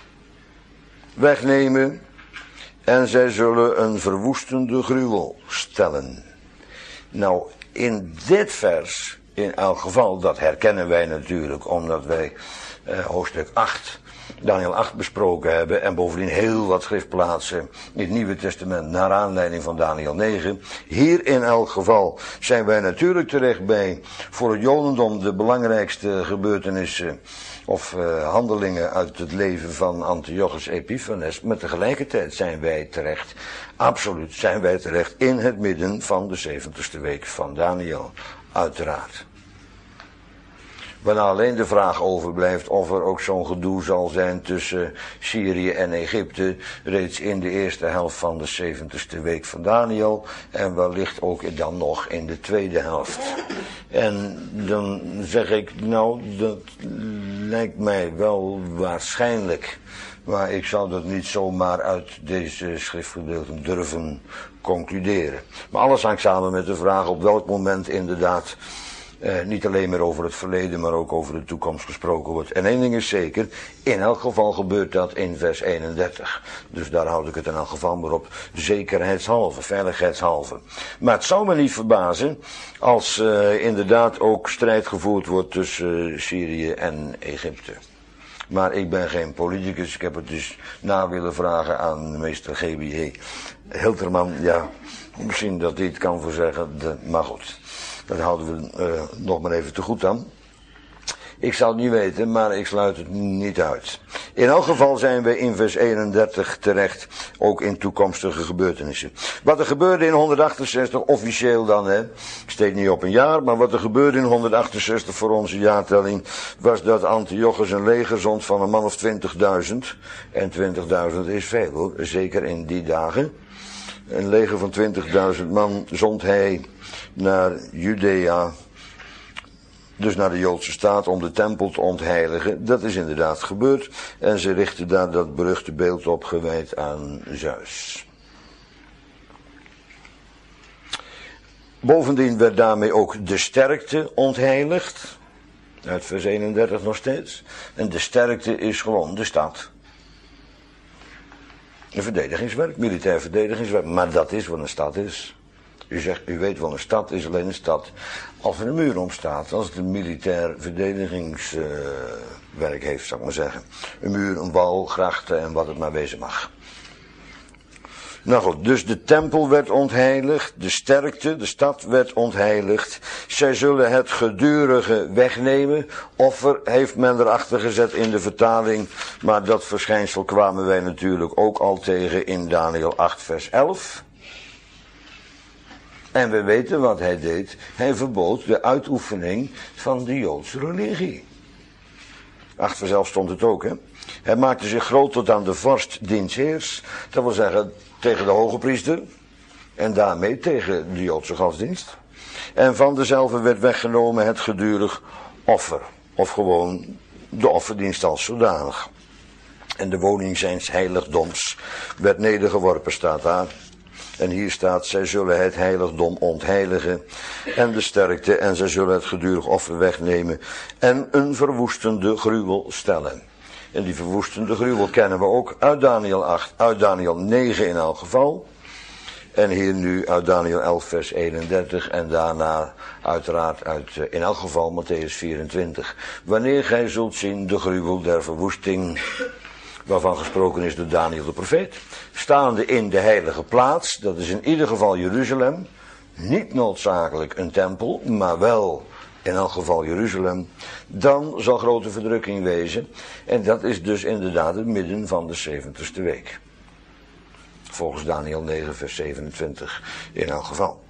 wegnemen. En zij zullen een verwoestende gruwel stellen. Nou, in dit vers, in elk geval, dat herkennen wij natuurlijk, omdat wij eh, hoofdstuk acht, Daniel acht besproken hebben, en bovendien heel wat schriftplaatsen in het Nieuwe Testament naar aanleiding van Daniel negen. Hier in elk geval zijn wij natuurlijk terecht bij voor het Jodendom de belangrijkste gebeurtenissen of uh, handelingen uit het leven van Antiochus Epiphanes. Maar tegelijkertijd zijn wij terecht, absoluut zijn wij terecht in het midden van de zeventigste week van Daniel, uiteraard. Waarna alleen de vraag overblijft of er ook zo'n gedoe zal zijn tussen Syrië en Egypte reeds in de eerste helft van de zeventigste week van Daniel en wellicht ook dan nog in de tweede helft. En dan zeg ik, nou, dat lijkt mij wel waarschijnlijk, maar ik zou dat niet zomaar uit deze schriftgedeelten durven concluderen. Maar alles hangt samen met de vraag op welk moment inderdaad Uh, niet alleen meer over het verleden, maar ook over de toekomst gesproken wordt. En één ding is zeker, in elk geval gebeurt dat in vers eenendertig. Dus daar houd ik het in elk geval maar op, zekerheidshalve, veiligheidshalve. Maar het zou me niet verbazen als uh, inderdaad ook strijd gevoerd wordt tussen uh, Syrië en Egypte. Maar ik ben geen politicus, ik heb het dus na willen vragen aan meester G B J Hilterman. Ja, misschien dat hij het kan voorzeggen, de, maar goed. Dat houden we uh, nog maar even te goed aan. Ik zal het niet weten, maar ik sluit het niet uit. In elk geval zijn we in vers eenendertig terecht, ook in toekomstige gebeurtenissen. Wat er gebeurde in honderdachtenzestig, officieel dan, hè, ik steek niet op een jaar, maar wat er gebeurde in honderdachtenzestig voor onze jaartelling, was dat Antiochus een leger zond van een man of twintigduizend. En twintigduizend is veel hoor, zeker in die dagen. Een leger van twintigduizend man zond hij naar Judea, dus naar de Joodse staat om de tempel te ontheiligen. Dat is inderdaad gebeurd. En ze richten daar dat beruchte beeld op gewijd aan Zeus. Bovendien werd daarmee ook de sterkte ontheiligd. Uit vers eenendertig nog steeds. En de sterkte is gewoon de stad. Een verdedigingswerk, militair verdedigingswerk. Maar dat is wat een stad is. U zegt, u weet wel, een stad is alleen een stad als er een muur om staat. Als het een militair verdedigingswerk uh, heeft, zou ik maar zeggen. Een muur, een wal, grachten en wat het maar wezen mag. Nou goed, dus de tempel werd ontheiligd, de sterkte, de stad werd ontheiligd. Zij zullen het gedurige wegnemen. Offer heeft men erachter gezet in de vertaling. Maar dat verschijnsel kwamen wij natuurlijk ook al tegen in Daniel acht vers elf. En we weten wat hij deed. Hij verbood de uitoefening van de Joodse religie. acht vers elf stond het ook, hè. Hij maakte zich groot tot aan de vorst diens heers. Dat wil zeggen tegen de hoge priester. En daarmee tegen de Joodse godsdienst. En van dezelfde werd weggenomen het gedurig offer. Of gewoon de offerdienst als zodanig. En de woning zijns heiligdoms werd nedergeworpen, staat daar. En hier staat, zij zullen het heiligdom ontheiligen en de sterkte, en zij zullen het gedurig offer wegnemen en een verwoestende gruwel stellen. En die verwoestende gruwel kennen we ook uit Daniel acht, uit Daniel negen in elk geval. En hier nu uit Daniel elf vers eenendertig en daarna uiteraard uit in elk geval Matthäus vierentwintig. Wanneer gij zult zien de gruwel der verwoesting, waarvan gesproken is door Daniel de profeet, staande in de heilige plaats, dat is in ieder geval Jeruzalem, niet noodzakelijk een tempel, maar wel in elk geval Jeruzalem, dan zal grote verdrukking wezen. En dat is dus inderdaad het midden van de zeventigste week. Volgens Daniel negen vers zevenentwintig in elk geval.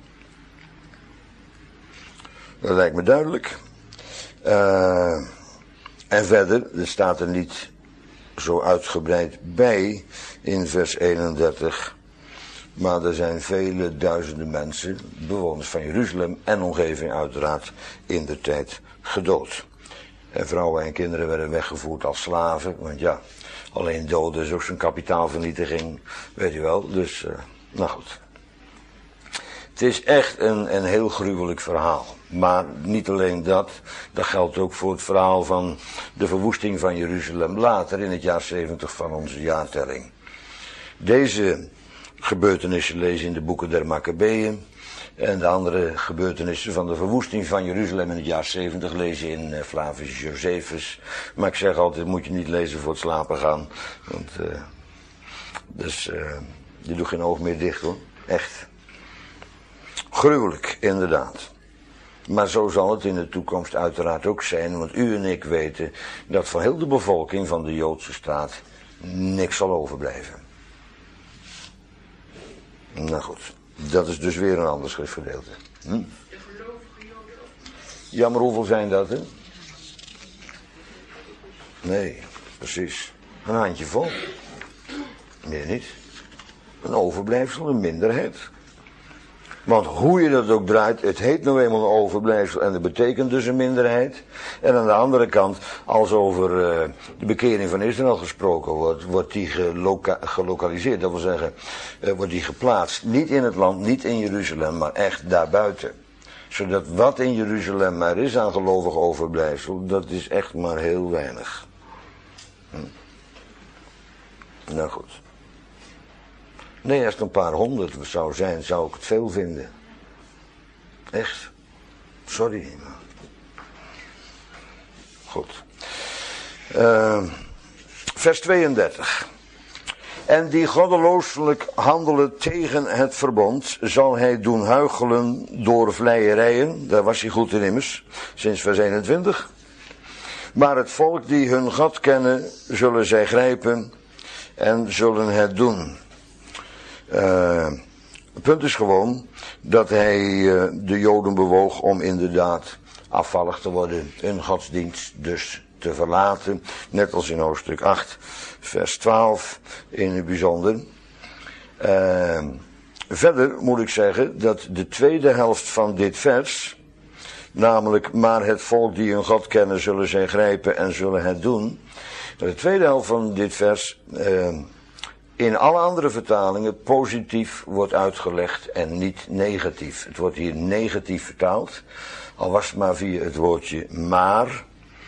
Dat lijkt me duidelijk. Uh, en verder, er staat er niet zo uitgebreid bij in vers eenendertig. Maar er zijn vele duizenden mensen, bewoners van Jeruzalem en omgeving uiteraard, in de tijd gedood. En vrouwen en kinderen werden weggevoerd als slaven, want ja, alleen doden is ook zo'n kapitaalvernietiging, weet je wel. Dus, uh, nou goed. Het is echt een, een heel gruwelijk verhaal. Maar niet alleen dat, dat geldt ook voor het verhaal van de verwoesting van Jeruzalem later in het jaar zeventig van onze jaartelling. Deze gebeurtenissen lezen in de boeken der Maccabeeën. En de andere gebeurtenissen van de verwoesting van Jeruzalem in het jaar zeventig lezen in uh, Flavius Josephus. Maar ik zeg altijd, moet je niet lezen voor het slapen gaan. Want, uh, dus, uh, je doet geen oog meer dicht hoor. Echt. Gruwelijk, inderdaad. Maar zo zal het in de toekomst uiteraard ook zijn, want u en ik weten dat voor heel de bevolking van de Joodse staat niks zal overblijven. Nou goed, dat is dus weer een ander schriftgedeelte. Hm? De gelovige Joden ook. Ja, maar hoeveel zijn dat, hè? Nee, precies. Een handjevol. Meer niet. Een overblijfsel, een minderheid. Want hoe je dat ook draait, het heet nou eenmaal een overblijfsel en dat betekent dus een minderheid. En aan de andere kant, als over uh, de bekering van Israël gesproken wordt, wordt die geloka- gelokaliseerd. Dat wil zeggen, uh, wordt die geplaatst, niet in het land, niet in Jeruzalem, maar echt daarbuiten. Zodat wat in Jeruzalem maar is aan gelovig overblijfsel, dat is echt maar heel weinig. Hm. Nou goed. Nee, als het een paar honderd zou zijn, zou ik het veel vinden. Echt. Sorry. Goed. Uh, vers tweeëndertig. En die goddelooselijk handelen tegen het verbond, zal hij doen huichelen door vleierijen. Daar was hij goed in immers, sinds vers eenentwintig. Maar het volk die hun God kennen, zullen zij grijpen en zullen het doen. Uh, het punt is gewoon dat hij uh, de Joden bewoog om inderdaad afvallig te worden, hun godsdienst dus te verlaten, net als in hoofdstuk acht, vers twaalf in het bijzonder. Uh, verder moet ik zeggen dat de tweede helft van dit vers Namelijk, maar het volk die hun God kennen, zullen zij grijpen en zullen het doen. De tweede helft van dit vers, uh, in alle andere vertalingen, positief wordt uitgelegd en niet negatief. Het wordt hier negatief vertaald, al was het maar via het woordje maar.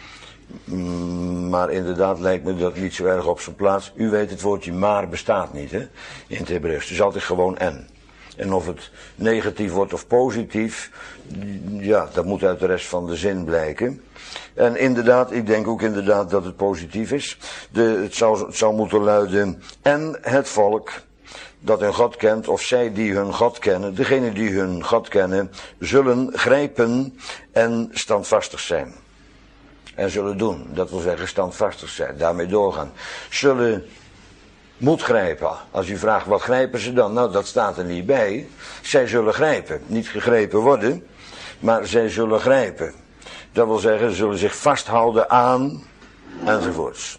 Maar inderdaad lijkt me dat niet zo erg op zijn plaats. U weet, het woordje maar bestaat niet, hè, in het Hebreeuws. Het is altijd gewoon en. En of het negatief wordt of positief, ja, dat moet uit de rest van de zin blijken. En inderdaad, ik denk ook inderdaad dat het positief is. De, het, zou, het zou moeten luiden, en het volk dat hun God kent, of zij die hun God kennen, degenen die hun God kennen, zullen grijpen en standvastig zijn. En zullen doen, dat wil zeggen standvastig zijn, daarmee doorgaan. Zullen moet grijpen. Als u vraagt wat grijpen ze dan? Nou, dat staat er niet bij. Zij zullen grijpen. Niet gegrepen worden, maar zij zullen grijpen. Dat wil zeggen, ze zullen zich vasthouden aan, enzovoorts.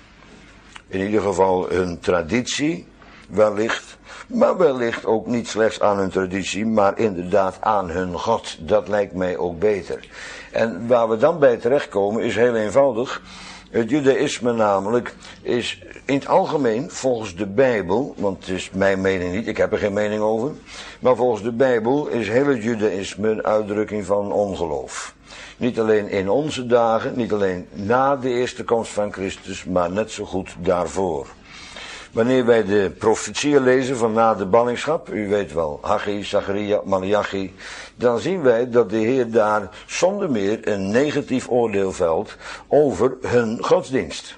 In ieder geval hun traditie, wellicht. Maar wellicht ook niet slechts aan hun traditie, maar inderdaad aan hun God. Dat lijkt mij ook beter. En waar we dan bij terechtkomen is heel eenvoudig. Het judaïsme namelijk is in het algemeen volgens de Bijbel, want het is mijn mening niet, ik heb er geen mening over. Maar volgens de Bijbel is heel het judaïsme een uitdrukking van ongeloof. Niet alleen in onze dagen, niet alleen na de eerste komst van Christus, maar net zo goed daarvoor. Wanneer wij de profetieën lezen van na de ballingschap, u weet wel, Haggai, Zacharia, Maleachi, dan zien wij dat de Heer daar zonder meer een negatief oordeel velt over hun godsdienst.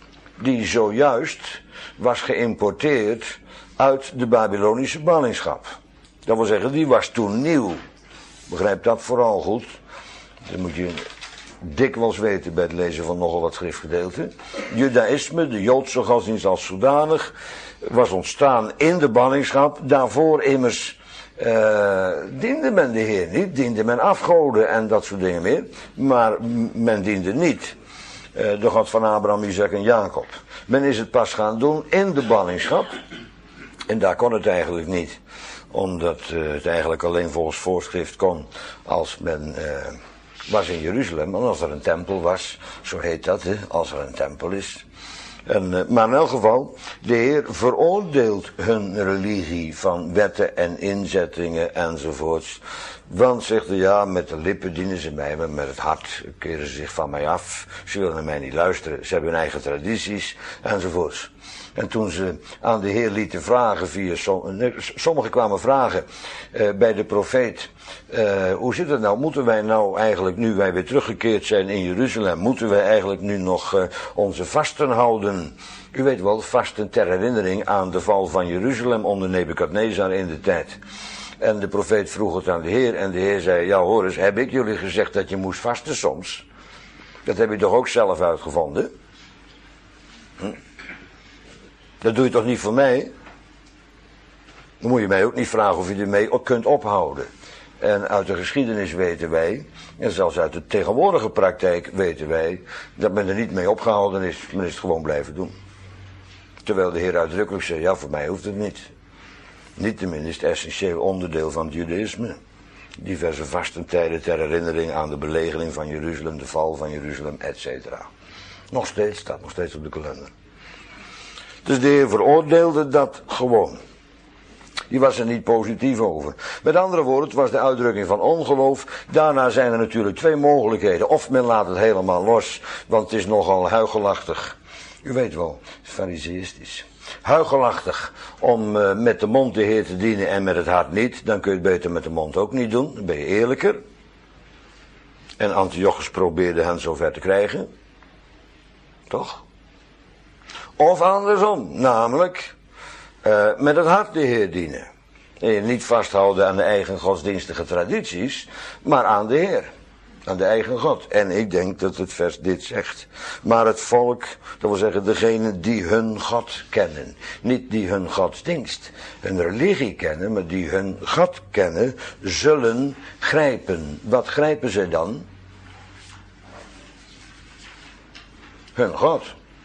Die zojuist was geïmporteerd uit de Babylonische ballingschap. Dat wil zeggen, die was toen nieuw. Begrijp dat vooral goed. Dan moet je dikwijls weten bij het lezen van nogal wat schriftgedeelten. Judaïsme, de Joodse godsdienst als zodanig, was ontstaan in de ballingschap. Daarvoor immers uh, diende men de Heer niet, diende men afgoden en dat soort dingen meer. Maar men diende niet uh, de God van Abraham, Isaac en Jacob. Men is het pas gaan doen in de ballingschap. En daar kon het eigenlijk niet. Omdat uh, het eigenlijk alleen volgens voorschrift kon als men Uh, was in Jeruzalem, en als er een tempel was, zo heet dat, hè, als er een tempel is. En, uh, maar in elk geval, de Heer veroordeelt hun religie van wetten en inzettingen enzovoorts. Want, zegt hij, ja, met de lippen dienen ze mij, maar met het hart keren ze zich van mij af. Ze willen naar mij niet luisteren, ze hebben hun eigen tradities enzovoorts. En toen ze aan de Heer lieten vragen via, sommigen kwamen vragen uh, bij de profeet, uh, hoe zit het nou, moeten wij nou eigenlijk, nu wij weer teruggekeerd zijn in Jeruzalem, moeten wij eigenlijk nu nog uh, onze vasten houden? U weet wel, vasten ter herinnering aan de val van Jeruzalem onder Nebukadnezar in de tijd. En de profeet vroeg het aan de Heer en de Heer zei, ja hoor eens, heb ik jullie gezegd dat je moest vasten soms? Dat heb je toch ook zelf uitgevonden? Hm? Dat doe je toch niet voor mij? Dan moet je mij ook niet vragen of je ermee kunt ophouden. En uit de geschiedenis weten wij, en zelfs uit de tegenwoordige praktijk weten wij, dat men er niet mee opgehouden is. Men is het gewoon blijven doen. Terwijl de Heer uitdrukkelijk zei, ja voor mij hoeft het niet. Niettemin is het essentieel onderdeel van het judaïsme. Diverse vastentijden ter herinnering aan de belegering van Jeruzalem, de val van Jeruzalem, et cetera. Nog steeds, staat nog steeds op de kalender. Dus de Heer veroordeelde dat gewoon. Die was er niet positief over. Met andere woorden, het was de uitdrukking van ongeloof. Daarna zijn er natuurlijk twee mogelijkheden. Of men laat het helemaal los, want het is nogal huichelachtig. U weet wel, fariseïstisch. Huichelachtig om uh, met de mond de Heer te dienen en met het hart niet. Dan kun je het beter met de mond ook niet doen. Dan ben je eerlijker. En Antiochus probeerde hen zover te krijgen. Toch? Of andersom, namelijk uh, met het hart de Heer dienen. En je niet vasthouden aan de eigen godsdienstige tradities, maar aan de Heer. Aan de eigen God. En ik denk dat het vers dit zegt. Maar het volk, dat wil zeggen degenen die hun God kennen. Niet die hun godsdienst, hun religie kennen, maar die hun God kennen, zullen grijpen. Wat grijpen ze dan? Hun God.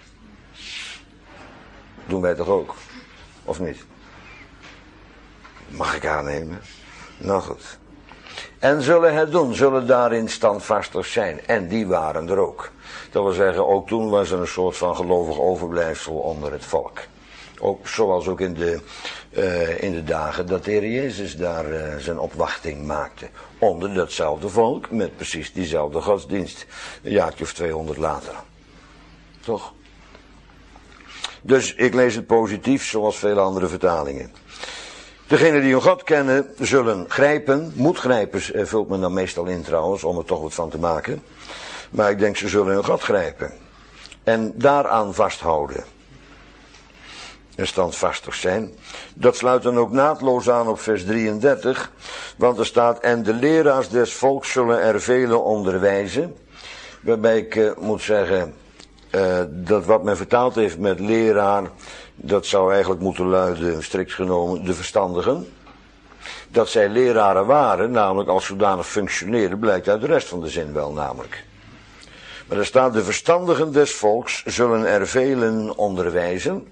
Doen wij toch ook? Of niet? Mag ik aannemen? Nou goed. En zullen het doen, zullen daarin standvastig zijn. En die waren er ook. Dat wil zeggen, ook toen was er een soort van gelovig overblijfsel onder het volk. Ook, zoals ook in de, uh, in de dagen dat de Heer Jezus daar uh, zijn opwachting maakte. Onder datzelfde volk, met precies diezelfde godsdienst. Een jaartje of tweehonderd later. Toch? Dus ik lees het positief, zoals vele andere vertalingen. Degenen die hun God kennen, zullen grijpen. Moet grijpen, vult men dan meestal in trouwens, om er toch wat van te maken. Maar ik denk, ze zullen hun God grijpen. En daaraan vasthouden. En standvastig zijn. Dat sluit dan ook naadloos aan op vers drieëndertig. Want er staat, en de leraars des volks zullen er velen onderwijzen. Waarbij ik uh, moet zeggen, uh, dat wat men vertaald heeft met leraar, dat zou eigenlijk moeten luiden, strikt genomen, de verstandigen. Dat zij leraren waren, namelijk als zodanig functioneerden, blijkt uit de rest van de zin wel namelijk. Maar er staat, de verstandigen des volks zullen er velen onderwijzen.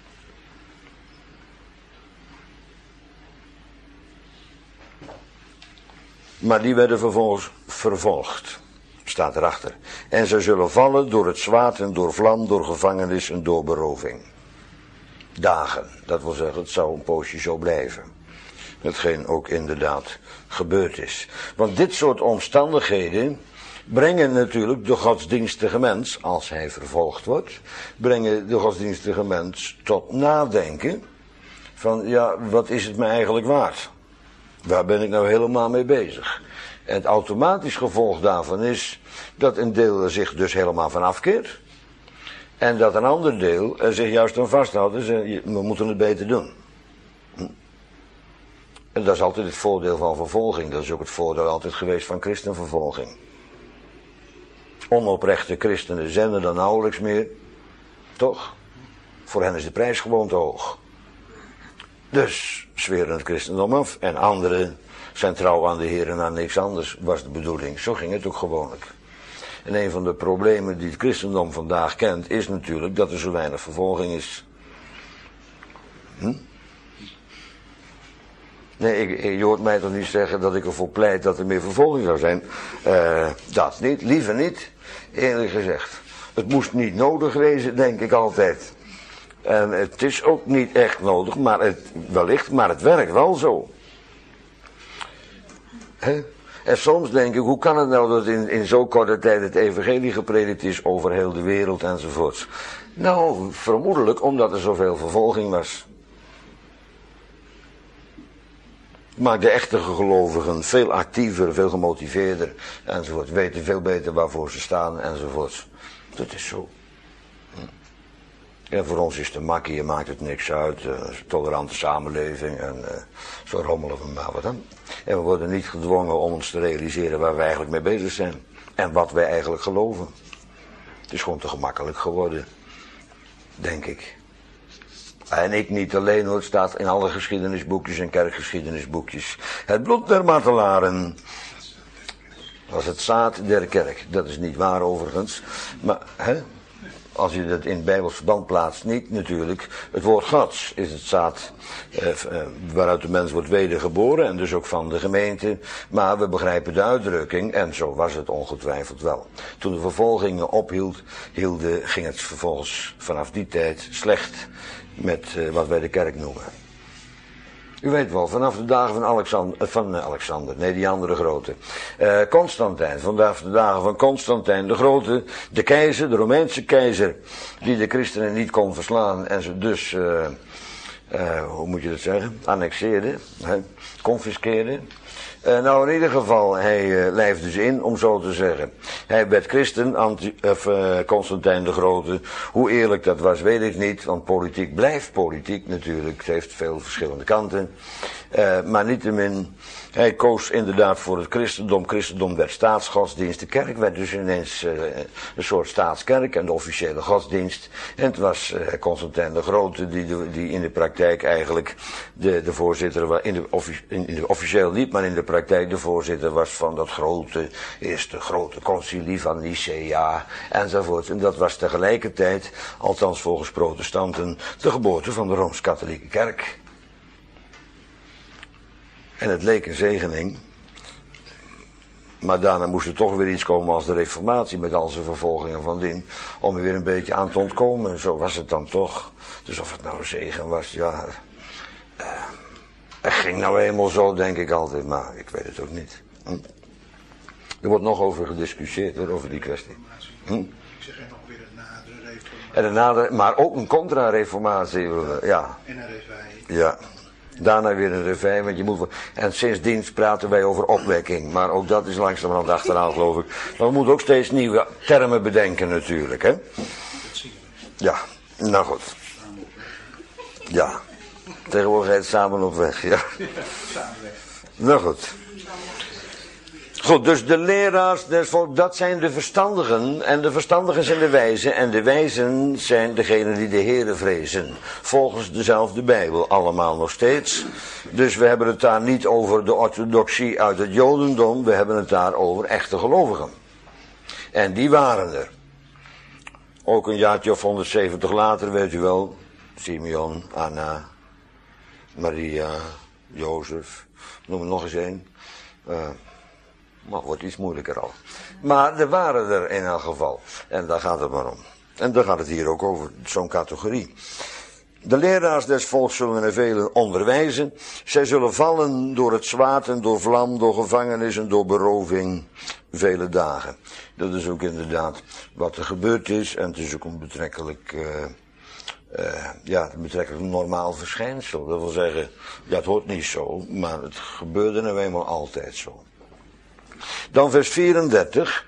Maar die werden vervolgens vervolgd. Staat erachter. En zij zullen vallen door het zwaard en door vlam, door gevangenis en door beroving. Dagen. Dat wil zeggen, het zou een poosje zo blijven. Hetgeen ook inderdaad gebeurd is. Want dit soort omstandigheden brengen natuurlijk de godsdienstige mens, als hij vervolgd wordt, brengen de godsdienstige mens tot nadenken. Van ja, wat is het me eigenlijk waard? Waar ben ik nou helemaal mee bezig? En het automatisch gevolg daarvan is dat een deel er zich dus helemaal van afkeert. En dat een ander deel er zich juist aan vasthoudt en zegt, we moeten het beter doen. Hm. En dat is altijd het voordeel van vervolging. Dat is ook het voordeel altijd geweest van christenvervolging. Onoprechte christenen zijn er dan nauwelijks meer. Toch? Voor hen is de prijs gewoon te hoog. Dus zweren het christendom af. En anderen zijn trouw aan de Heer en aan niks anders, was de bedoeling. Zo ging het ook gewoonlijk. En een van de problemen die het christendom vandaag kent, is natuurlijk dat er zo weinig vervolging is. Hm? Nee, ik, je hoort mij toch niet zeggen dat ik ervoor pleit dat er meer vervolging zou zijn. Uh, dat niet, liever niet, eerlijk gezegd. Het moest niet nodig wezen, denk ik altijd. En het is ook niet echt nodig, maar het, wellicht, maar het werkt wel zo. He? En soms denk ik, hoe kan het nou dat in, in zo'n korte tijd het evangelie gepredikt is over heel de wereld enzovoorts? Nou, vermoedelijk omdat er zoveel vervolging was. Maakt de echte gelovigen veel actiever, veel gemotiveerder enzovoort. Weten veel beter waarvoor ze staan enzovoort. Dat is zo. En voor ons is het een makkie, je maakt het niks uit. Uh, tolerante samenleving en uh, zo rommelen we maar wat dan. En we worden niet gedwongen om ons te realiseren waar we eigenlijk mee bezig zijn. En wat wij eigenlijk geloven. Het is gewoon te gemakkelijk geworden. Denk ik. En ik niet alleen hoor, het staat in alle geschiedenisboekjes en kerkgeschiedenisboekjes. Het bloed der martelaren was het zaad der kerk. Dat is niet waar overigens. Maar, hè? Als je dat in het Bijbels verband plaatst, niet natuurlijk. Het woord Gods is het zaad eh, eh, waaruit de mens wordt wedergeboren en dus ook van de gemeente. Maar we begrijpen de uitdrukking en zo was het ongetwijfeld wel. Toen de vervolgingen ophield, hielden, ging het vervolgens vanaf die tijd slecht met eh, wat wij de kerk noemen. U weet wel, vanaf de dagen van Alexander, van Alexander, nee die andere grote, uh, Constantijn, vanaf de dagen van Constantijn de Grote, de keizer, de Romeinse keizer, die de christenen niet kon verslaan en ze dus, uh, uh, hoe moet je dat zeggen, annexeerde, hè, confiskeerde. Uh, nou, in ieder geval, hij uh, lijfde ze in, om zo te zeggen. Hij werd christen, anti, of, uh, Constantijn de Grote. Hoe eerlijk dat was, weet ik niet, want politiek blijft politiek natuurlijk. Het heeft veel verschillende kanten. Uh, maar niettemin, hij koos inderdaad voor het christendom. Christendom werd staatsgodsdienst. De kerk werd dus ineens uh, een soort staatskerk en de officiële godsdienst. En het was uh, Constantijn de Grote die, de, die in de praktijk eigenlijk de, de voorzitter was. In de, in, in de officieel niet, maar in de praktijk de voorzitter was van dat grote, eerste grote concilie van Nicea enzovoort. En dat was tegelijkertijd, althans volgens protestanten, de geboorte van de Rooms-Katholieke Kerk. En het leek een zegening, Maar daarna moest er toch weer iets komen als de reformatie met al zijn vervolgingen van dien. Om er weer een beetje aan te ontkomen. Zo was het dan toch. Dus of het nou een zegen was, ja. Uh, het ging nou eenmaal zo, denk ik altijd. Maar ik weet het ook niet. Hm? Er wordt nog over gediscussieerd, hoor, over die kwestie. Hm? Ik zeg en nog weer een nadere reformatie. En een nadere, maar ook een contra-reformatie. Ja. En een revij. Ja. Daarna weer een revij, want je moet... En sindsdien praten wij over opwekking. Maar ook dat is langzamerhand achteraan, geloof ik. Maar we moeten ook steeds nieuwe termen bedenken natuurlijk, hè. Dat zien we. Ja, nou goed. Ja. Tegenwoordig heet het samen op weg, ja. Samenweg. Nou goed. Goed, dus de leraars, dat zijn de verstandigen. En de verstandigen zijn de wijzen. En de wijzen zijn degenen die de Heere vrezen. Volgens dezelfde Bijbel, allemaal nog steeds. Dus we hebben het daar niet over de orthodoxie uit het Jodendom. We hebben het daar over echte gelovigen. En die waren er. Ook een jaartje of honderdzeventig later, weet u wel. Simeon, Anna, Maria, Jozef. Noem er nog eens één. Uh, Maar het wordt iets moeilijker al. Maar er waren er in elk geval. En daar gaat het maar om. En daar gaat het hier ook over, zo'n categorie. De leraars des volks zullen er velen onderwijzen. Zij zullen vallen door het zwaard en door vlam, door gevangenis en door beroving vele dagen. Dat is ook inderdaad wat er gebeurd is. En het is ook een betrekkelijk... Uh, Uh, ja, een betrekkelijk normaal verschijnsel. Dat wil zeggen, ja, het hoort niet zo, maar het gebeurde nou eenmaal altijd zo. Dan vers vierendertig.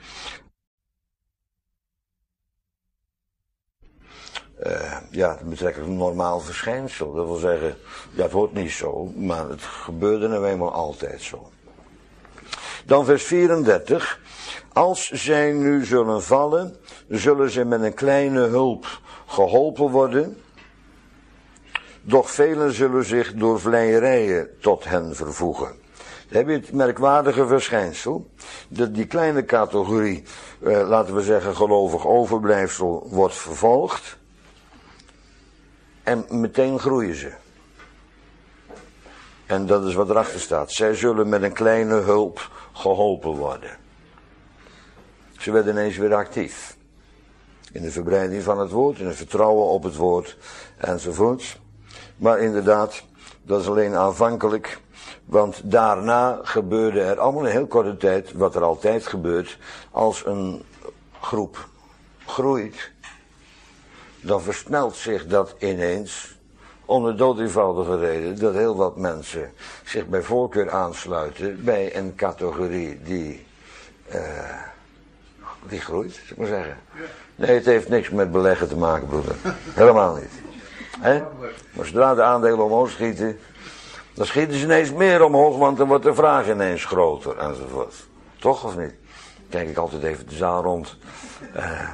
Uh, ja, een betrekkelijk normaal verschijnsel. Dat wil zeggen, ja, het hoort niet zo, maar het gebeurde nou eenmaal altijd zo. Dan vers vierendertig. Als zij nu zullen vallen, zullen ze met een kleine hulp geholpen worden. Doch velen zullen zich door vleierijen tot hen vervoegen. Dan heb je het merkwaardige verschijnsel. Dat die kleine categorie, eh, laten we zeggen gelovig overblijfsel, wordt vervolgd. En meteen groeien ze. En dat is wat erachter staat. Zij zullen met een kleine hulp geholpen worden. Ze werden ineens weer actief. In de verbreiding van het woord, in het vertrouwen op het woord, enzovoorts. Maar inderdaad, dat is alleen aanvankelijk. Want daarna gebeurde er allemaal in heel korte tijd, wat er altijd gebeurt, als een groep groeit, dan versnelt zich dat ineens, om de dood eenvoudige reden, dat heel wat mensen zich bij voorkeur aansluiten bij een categorie die, uh, die groeit, zou ik maar zeggen. Nee, het heeft niks met beleggen te maken, broeder. Helemaal niet. He? Maar zodra de aandelen omhoog schieten, dan schieten ze ineens meer omhoog, want dan wordt de vraag ineens groter, enzovoort. Toch of niet? Kijk ik altijd even de zaal rond. Uh,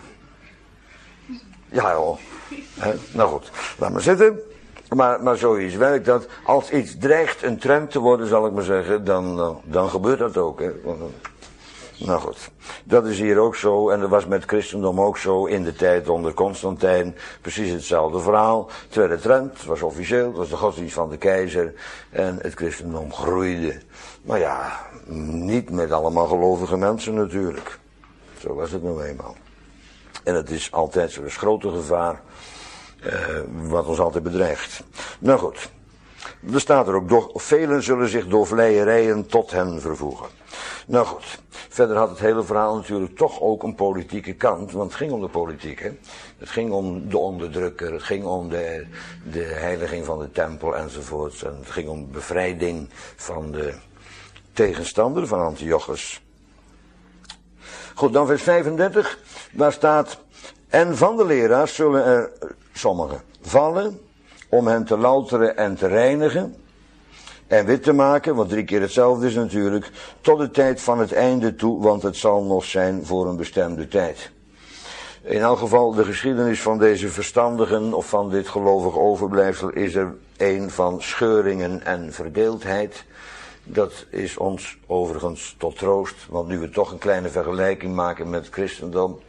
ja joh. He? Nou goed, laat maar zitten. Maar, maar zoiets werkt dat. Als iets dreigt een trend te worden, zal ik maar zeggen, dan, dan, dan gebeurt dat ook. Hè? Want, nou goed, dat is hier ook zo en dat was met het christendom ook zo in de tijd onder Constantijn. Precies hetzelfde verhaal. Het werd een trend, het was officieel, het was de godsdienst van de keizer en het christendom groeide. Maar ja, niet met allemaal gelovige mensen natuurlijk. Zo was het nou eenmaal. En het is altijd zo'n grote gevaar uh, wat ons altijd bedreigt. Nou goed, er staat er ook, door, velen zullen zich door vleierijen tot hen vervoegen. Nou goed, verder had het hele verhaal natuurlijk toch ook een politieke kant, want het ging om de politiek, hè. Het ging om de onderdrukker, het ging om de, de heiliging van de tempel enzovoorts. En het ging om bevrijding van de tegenstander van Antiochus. Goed, dan vers vijfendertig, daar staat, en van de leraars zullen er sommigen vallen, om hen te louteren en te reinigen, en wit te maken, want drie keer hetzelfde is natuurlijk, tot de tijd van het einde toe, want het zal nog zijn voor een bestemde tijd. In elk geval, de geschiedenis van deze verstandigen, of van dit gelovig overblijfsel, is er een van scheuringen en verdeeldheid. Dat is ons overigens tot troost, want nu we toch een kleine vergelijking maken met het christendom,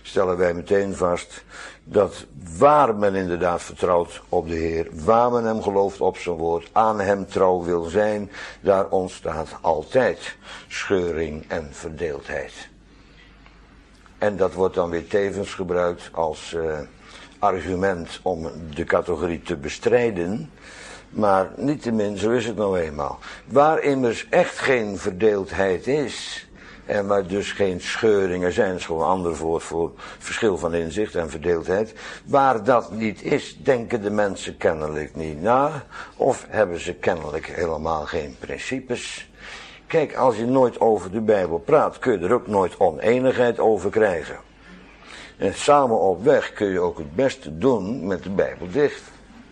stellen wij meteen vast dat waar men inderdaad vertrouwt op de Heer, waar men hem gelooft op zijn woord, aan hem trouw wil zijn, daar ontstaat altijd scheuring en verdeeldheid. En dat wordt dan weer tevens gebruikt als uh, argument om de categorie te bestrijden. Maar niettemin, zo is het nou eenmaal. Waar immers echt geen verdeeldheid is, en waar dus geen scheuringen zijn, dat is gewoon een ander woord voor verschil van inzicht en verdeeldheid. Waar dat niet is, denken de mensen kennelijk niet na, of hebben ze kennelijk helemaal geen principes. Kijk, als je nooit over de Bijbel praat, kun je er ook nooit oneenigheid over krijgen. En samen op weg kun je ook het beste doen met de Bijbel dicht.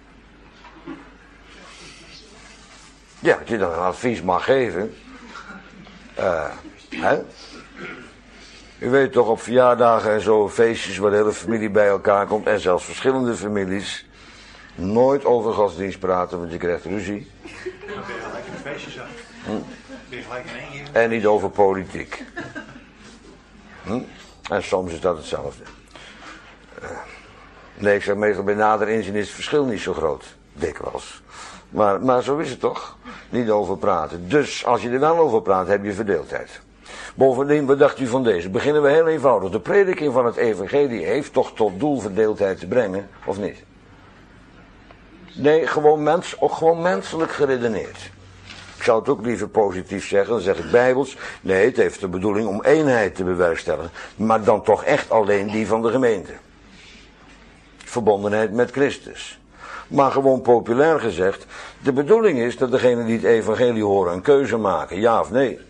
Ja, dat je dan een advies mag geven. Uh, hè? U weet toch, op verjaardagen en zo, feestjes waar de hele familie bij elkaar komt, en zelfs verschillende families, nooit over godsdienst praten, want je krijgt ruzie. Dan ben je gelijk in de feestjes af. Hm? Ben je gelijk in één keer. En niet over politiek. Hm? En soms is dat hetzelfde. Uh, nee, ik zeg meestal bij nader inzien is het verschil niet zo groot. Dikwijls. Maar, maar zo is het toch? Niet over praten. Dus als je er wel over praat, heb je verdeeldheid. Bovendien, wat dacht u van deze? Beginnen we heel eenvoudig. De prediking van het evangelie heeft toch tot doel verdeeldheid te brengen, of niet? Nee, gewoon, mens, ook gewoon menselijk geredeneerd. Ik zou het ook liever positief zeggen, dan zeg ik bijbels. Nee, het heeft de bedoeling om eenheid te bewerkstelligen. Maar dan toch echt alleen die van de gemeente. Verbondenheid met Christus. Maar gewoon populair gezegd, de bedoeling is dat degenen die het evangelie horen een keuze maken, ja of nee.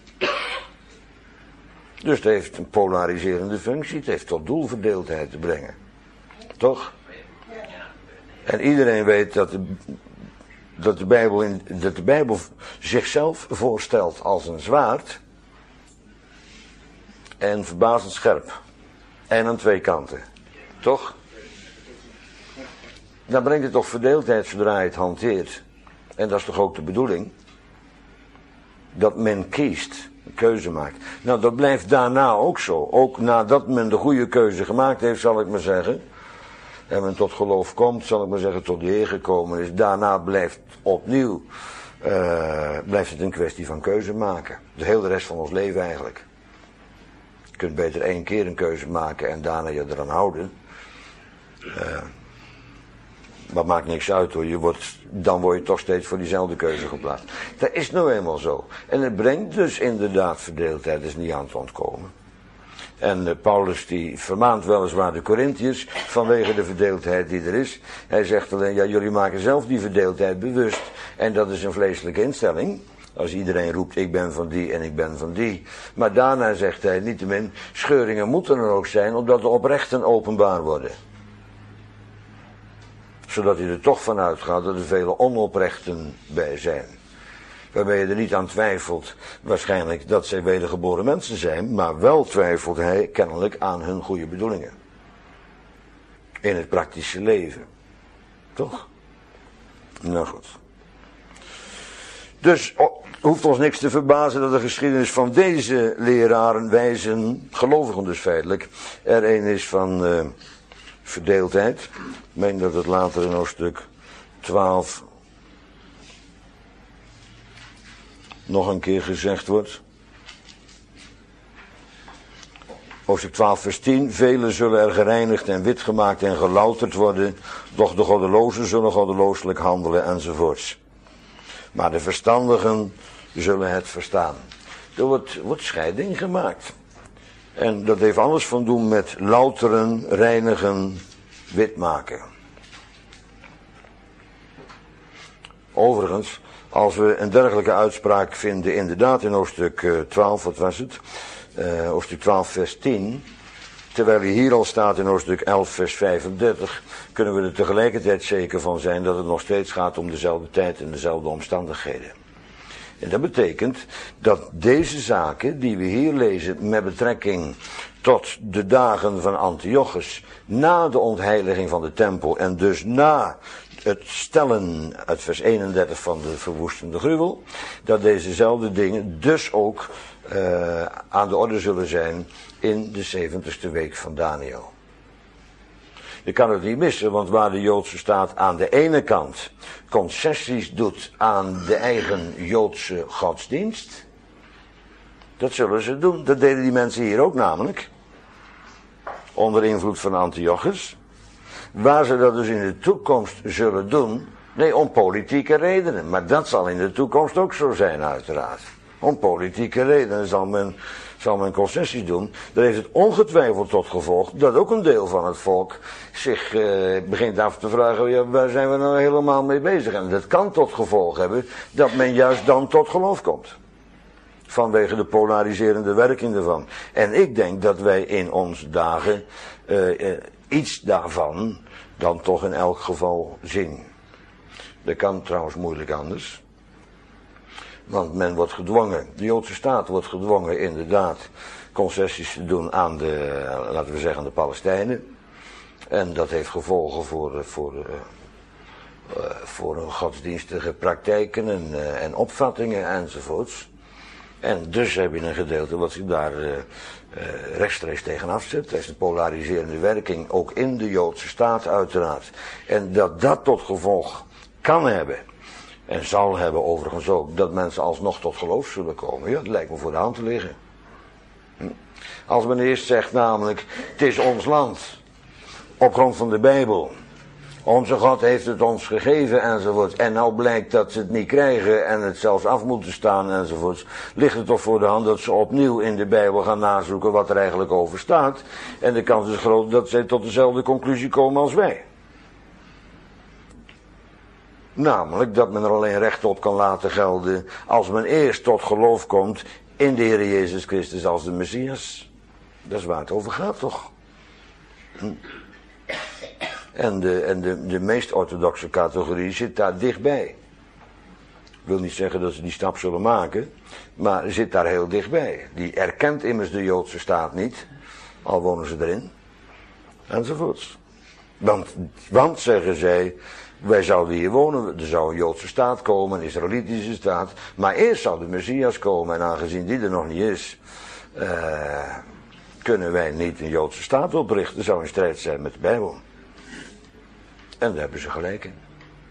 Dus het heeft een polariserende functie, het heeft tot doel verdeeldheid te brengen. Toch? En iedereen weet dat de, dat de, Bijbel, in, dat de Bijbel zichzelf voorstelt als een zwaard. En verbazend scherp. En aan twee kanten. Toch? Dan brengt het toch verdeeldheid zodra je het hanteert. En dat is toch ook de bedoeling? Dat men kiest, een keuze maakt. Nou, dat blijft daarna ook zo. Ook nadat men de goede keuze gemaakt heeft, zal ik maar zeggen. En men tot geloof komt, zal ik maar zeggen, tot de Heer gekomen is. Daarna blijft opnieuw, uh, blijft het een kwestie van keuze maken. De hele rest van ons leven eigenlijk. Je kunt beter één keer een keuze maken en daarna je eraan houden. Uh, Maar maakt niks uit hoor, je wordt, dan word je toch steeds voor diezelfde keuze geplaatst. Dat is nou eenmaal zo. En het brengt dus inderdaad verdeeldheid, is niet aan te ontkomen. En uh, Paulus die vermaant weliswaar de Korintiërs vanwege de verdeeldheid die er is. Hij zegt alleen, ja jullie maken zelf die verdeeldheid bewust. En dat is een vleeselijke instelling. Als iedereen roept, ik ben van die en ik ben van die. Maar daarna zegt hij, niettemin, scheuringen moeten er ook zijn, omdat de oprechten openbaar worden. Zodat je er toch van uitgaat dat er vele onoprechten bij zijn. Waarbij je er niet aan twijfelt, waarschijnlijk dat zij wedergeboren mensen zijn, maar wel twijfelt hij kennelijk aan hun goede bedoelingen. In het praktische leven. Toch? Nou goed. Dus oh, hoeft ons niks te verbazen dat de geschiedenis van deze leraren, wijzen, gelovigen dus feitelijk, er een is van uh, verdeeldheid. Ik meen dat het later in hoofdstuk twaalf nog een keer gezegd wordt. Hoofdstuk twaalf vers tien. Velen zullen er gereinigd en wit gemaakt en gelouterd worden, doch de goddelozen zullen goddelooselijk handelen enzovoorts. Maar de verstandigen zullen het verstaan. Er wordt, wordt scheiding gemaakt. En dat heeft alles van doen met louteren, reinigen, wit maken. Overigens, als we een dergelijke uitspraak vinden, inderdaad in hoofdstuk twaalf, wat was het? Uh, hoofdstuk twaalf vers tien. Terwijl hij hier al staat in hoofdstuk elf vers vijfendertig, kunnen we er tegelijkertijd zeker van zijn dat het nog steeds gaat om dezelfde tijd en dezelfde omstandigheden. En dat betekent dat deze zaken die we hier lezen met betrekking tot de dagen van Antiochus, na de ontheiliging van de tempel en dus na het stellen uit vers eenendertig van de verwoestende gruwel, dat dezezelfde dingen dus ook uh, aan de orde zullen zijn in de zeventigste week van Daniël. Je kan het niet missen, want waar de Joodse staat aan de ene kant concessies doet aan de eigen Joodse godsdienst, dat zullen ze doen. Dat deden die mensen hier ook namelijk, onder invloed van Antiochus. Waar ze dat dus in de toekomst zullen doen, nee, om politieke redenen. Maar dat zal in de toekomst ook zo zijn uiteraard. Om politieke redenen zal men, zal men concessies doen. Dan heeft het ongetwijfeld tot gevolg dat ook een deel van het volk zich eh, begint af te vragen, ja, waar zijn we nou helemaal mee bezig? En dat kan tot gevolg hebben dat men juist dan tot geloof komt. Vanwege de polariserende werking ervan. En ik denk dat wij in onze dagen uh, uh, iets daarvan dan toch in elk geval zien. Dat kan trouwens moeilijk anders. Want men wordt gedwongen, de Joodse staat wordt gedwongen inderdaad concessies te doen aan de, laten we zeggen, de Palestijnen. En dat heeft gevolgen voor, voor, uh, uh, voor hun godsdienstige praktijken en, uh, en opvattingen enzovoorts. En dus heb je een gedeelte wat zich daar uh, uh, rechtstreeks tegen afzet. Dat is de polariserende werking, ook in de Joodse staat uiteraard. En dat dat tot gevolg kan hebben, en zal hebben overigens ook, dat mensen alsnog tot geloof zullen komen. Ja, dat lijkt me voor de hand te liggen. Hm. Als men eerst zegt namelijk, het is ons land, op grond van de Bijbel. Onze God heeft het ons gegeven enzovoort. En nou blijkt dat ze het niet krijgen en het zelfs af moeten staan enzovoort. Ligt het toch voor de hand dat ze opnieuw in de Bijbel gaan nazoeken wat er eigenlijk over staat. En de kans is groot dat zij tot dezelfde conclusie komen als wij. Namelijk dat men er alleen recht op kan laten gelden als men eerst tot geloof komt in de Heer Jezus Christus als de Messias. Dat is waar het over gaat toch. Hm. En, de, en de, de meest orthodoxe categorie zit daar dichtbij. Ik wil niet zeggen dat ze die stap zullen maken, maar zit daar heel dichtbij. Die erkent immers de Joodse staat niet, al wonen ze erin, enzovoorts. Want, want zeggen zij, wij zouden hier wonen, er zou een Joodse staat komen, een Israëlitische staat, maar eerst zou de Messias komen en aangezien die er nog niet is, uh, kunnen wij niet een Joodse staat oprichten. Dat zou in strijd zijn met de Bijbel. En daar hebben ze gelijk in.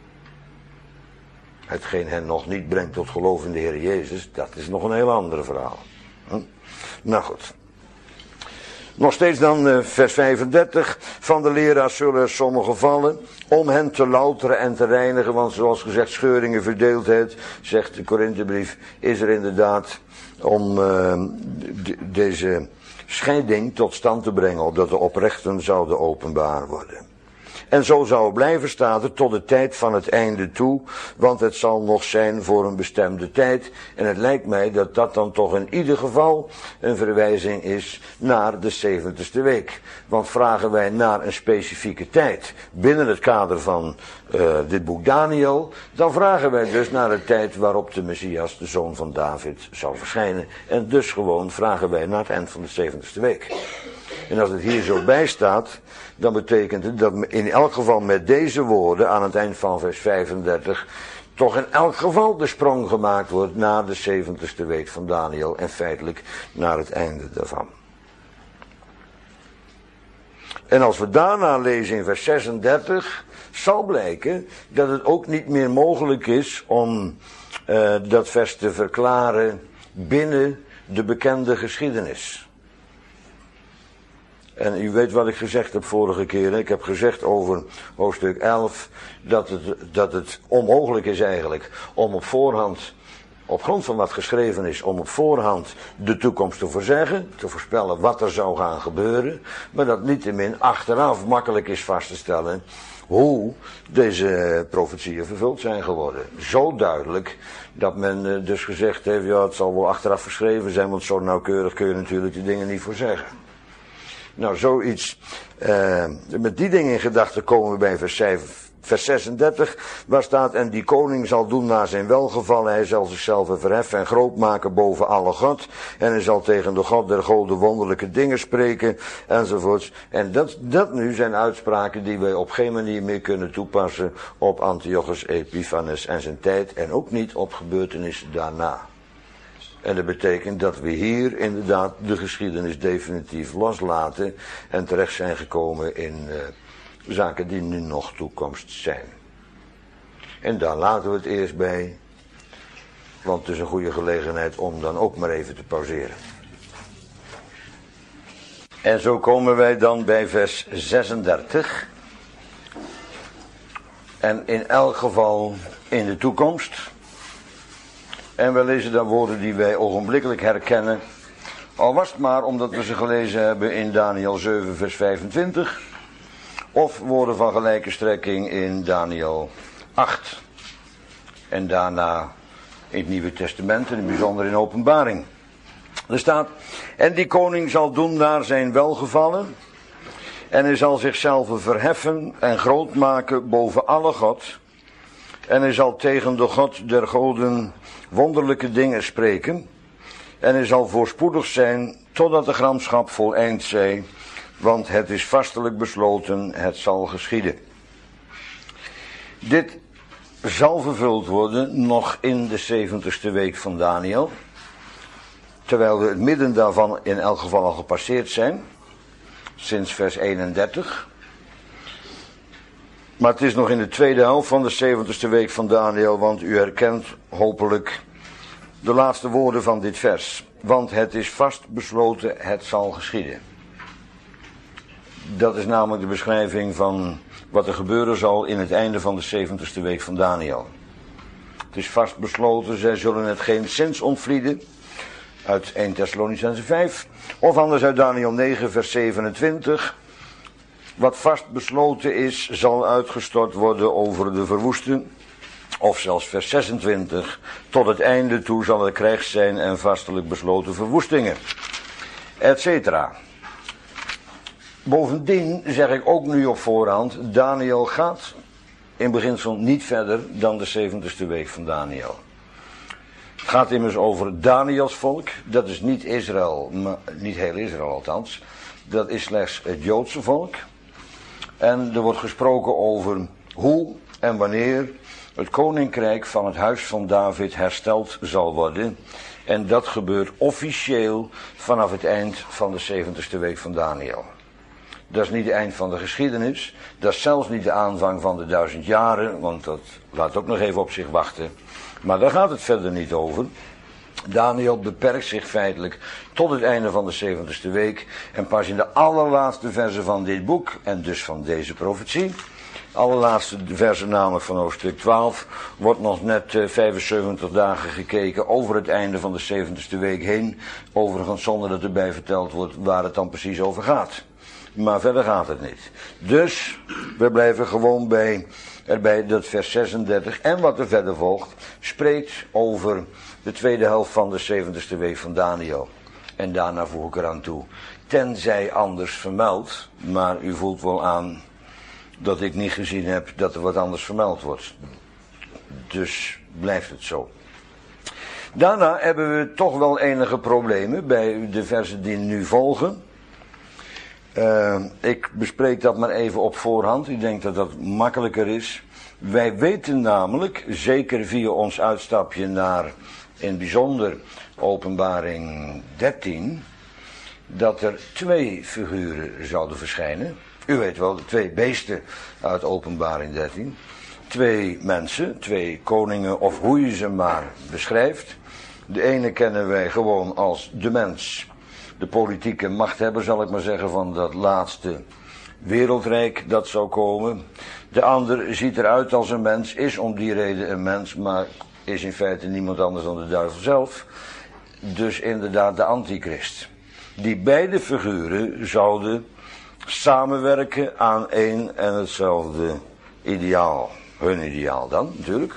Hetgeen hen nog niet brengt tot geloof in de Heer Jezus, dat is nog een heel ander verhaal. Hm? Nou goed. Nog steeds dan uh, vers vijfendertig. Van de leraars zullen er sommigen vallen, om hen te louteren en te reinigen. Want zoals gezegd, scheuringen, verdeeldheid, zegt de Korinthebrief, is er inderdaad om uh, de, deze scheiding tot stand te brengen, opdat de oprechten zouden openbaar worden. En zo zou het blijven staan tot de tijd van het einde toe, want het zal nog zijn voor een bestemde tijd. En het lijkt mij dat dat dan toch in ieder geval een verwijzing is naar de zeventigste week. Want vragen wij naar een specifieke tijd binnen het kader van uh, dit boek Daniël, dan vragen wij dus naar de tijd waarop de Messias, de zoon van David, zal verschijnen. En dus gewoon vragen wij naar het eind van de zeventigste week. En als het hier zo bij staat, dan betekent het dat in elk geval met deze woorden aan het eind van vers vijfendertig toch in elk geval de sprong gemaakt wordt naar de zeventigste week van Daniël en feitelijk naar het einde daarvan. En als we daarna lezen in vers zesendertig, zal blijken dat het ook niet meer mogelijk is om uh, dat vers te verklaren binnen de bekende geschiedenis. En u weet wat ik gezegd heb vorige keer. Ik heb gezegd over hoofdstuk elf dat het, dat het onmogelijk is eigenlijk om op voorhand, op grond van wat geschreven is, om op voorhand de toekomst te voorzeggen, te voorspellen wat er zou gaan gebeuren, maar dat niettemin achteraf makkelijk is vast te stellen hoe deze profetieën vervuld zijn geworden. Zo duidelijk dat men dus gezegd heeft, ja, het zal wel achteraf geschreven zijn, want zo nauwkeurig kun je natuurlijk die dingen niet voorzeggen. Nou, zoiets, uh, met die dingen in gedachten komen we bij vers, vijf, vers zesendertig, waar staat, en die koning zal doen naar zijn welgevallen, hij zal zichzelf verheffen en groot maken boven alle God, en hij zal tegen de God der goden wonderlijke dingen spreken, enzovoorts. En dat, dat nu zijn uitspraken die wij op geen manier meer kunnen toepassen op Antiochus Epiphanes en zijn tijd, en ook niet op gebeurtenissen daarna. En dat betekent dat we hier inderdaad de geschiedenis definitief loslaten en terecht zijn gekomen in uh, zaken die nu nog toekomst zijn. En daar laten we het eerst bij, want het is een goede gelegenheid om dan ook maar even te pauzeren. En zo komen wij dan bij vers zesendertig. En in elk geval in de toekomst. En we lezen dan woorden die wij ogenblikkelijk herkennen. Al was het maar omdat we ze gelezen hebben in Daniel zeven vers vijfentwintig. Of woorden van gelijke strekking in Daniel acht. En daarna in het Nieuwe Testament en in het bijzonder in Openbaring. Er staat, en die koning zal doen naar zijn welgevallen. En hij zal zichzelf verheffen en groot maken boven alle God. En hij zal tegen de God der goden wonderlijke dingen spreken. En hij zal voorspoedig zijn totdat de gramschap voleind zij. Want het is vastelijk besloten, het zal geschieden. Dit zal vervuld worden nog in de zeventigste week van Daniel. Terwijl we het midden daarvan in elk geval al gepasseerd zijn. Sinds vers eenendertig. Maar het is nog in de tweede helft van de zeventigste week van Daniel, want u herkent hopelijk de laatste woorden van dit vers. Want het is vast besloten, het zal geschieden. Dat is namelijk de beschrijving van wat er gebeuren zal in het einde van de zeventigste week van Daniel. Het is vast besloten, zij zullen het geen zins ontvlieden. Uit eerste Thessalonicenzen vijf. Of anders uit Daniel negen vers zevenentwintig. Wat vast besloten is, zal uitgestort worden over de verwoesten. Of zelfs vers zesentwintig. Tot het einde toe zal er krijg zijn en vastelijk besloten verwoestingen. Etcetera. Bovendien zeg ik ook nu op voorhand, Daniel gaat in beginsel niet verder dan de zeventigste week van Daniel. Het gaat immers over Daniels volk, dat is niet Israël, maar niet heel Israël althans. Dat is slechts het Joodse volk. En er wordt gesproken over hoe en wanneer het koninkrijk van het huis van David hersteld zal worden. En dat gebeurt officieel vanaf het eind van de zeventigste week van Daniel. Dat is niet het eind van de geschiedenis. Dat is zelfs niet de aanvang van de duizend jaren, want dat laat ook nog even op zich wachten. Maar daar gaat het verder niet over. Daniel beperkt zich feitelijk tot het einde van de zeventigste week. En pas in de allerlaatste versen van dit boek, en dus van deze profetie, allerlaatste versen namelijk van hoofdstuk twaalf, wordt nog net uh, vijfenzeventig dagen gekeken over het einde van de zeventigste week heen. Overigens zonder dat erbij verteld wordt waar het dan precies over gaat. Maar verder gaat het niet. Dus we blijven gewoon bij, erbij dat vers zesendertig en wat er verder volgt spreekt over de tweede helft van de zeventigste week van Daniel. En daarna voeg ik eraan toe, tenzij anders vermeld, maar u voelt wel aan dat ik niet gezien heb dat er wat anders vermeld wordt. Dus blijft het zo. Daarna hebben we toch wel enige problemen bij de versen die nu volgen. Uh, ik bespreek dat maar even op voorhand. Ik denk dat dat makkelijker is. Wij weten namelijk, zeker via ons uitstapje naar in het bijzonder Openbaring dertien, dat er twee figuren zouden verschijnen. U weet wel, de twee beesten uit Openbaring dertien. Twee mensen, twee koningen of hoe je ze maar beschrijft. De ene kennen wij gewoon als de mens. De politieke machthebber, zal ik maar zeggen, van dat laatste wereldrijk dat zou komen. De ander ziet eruit als een mens, is om die reden een mens, maar is in feite niemand anders dan de duivel zelf. Dus inderdaad de antichrist. Die beide figuren zouden samenwerken aan één en hetzelfde ideaal. Hun ideaal dan, natuurlijk.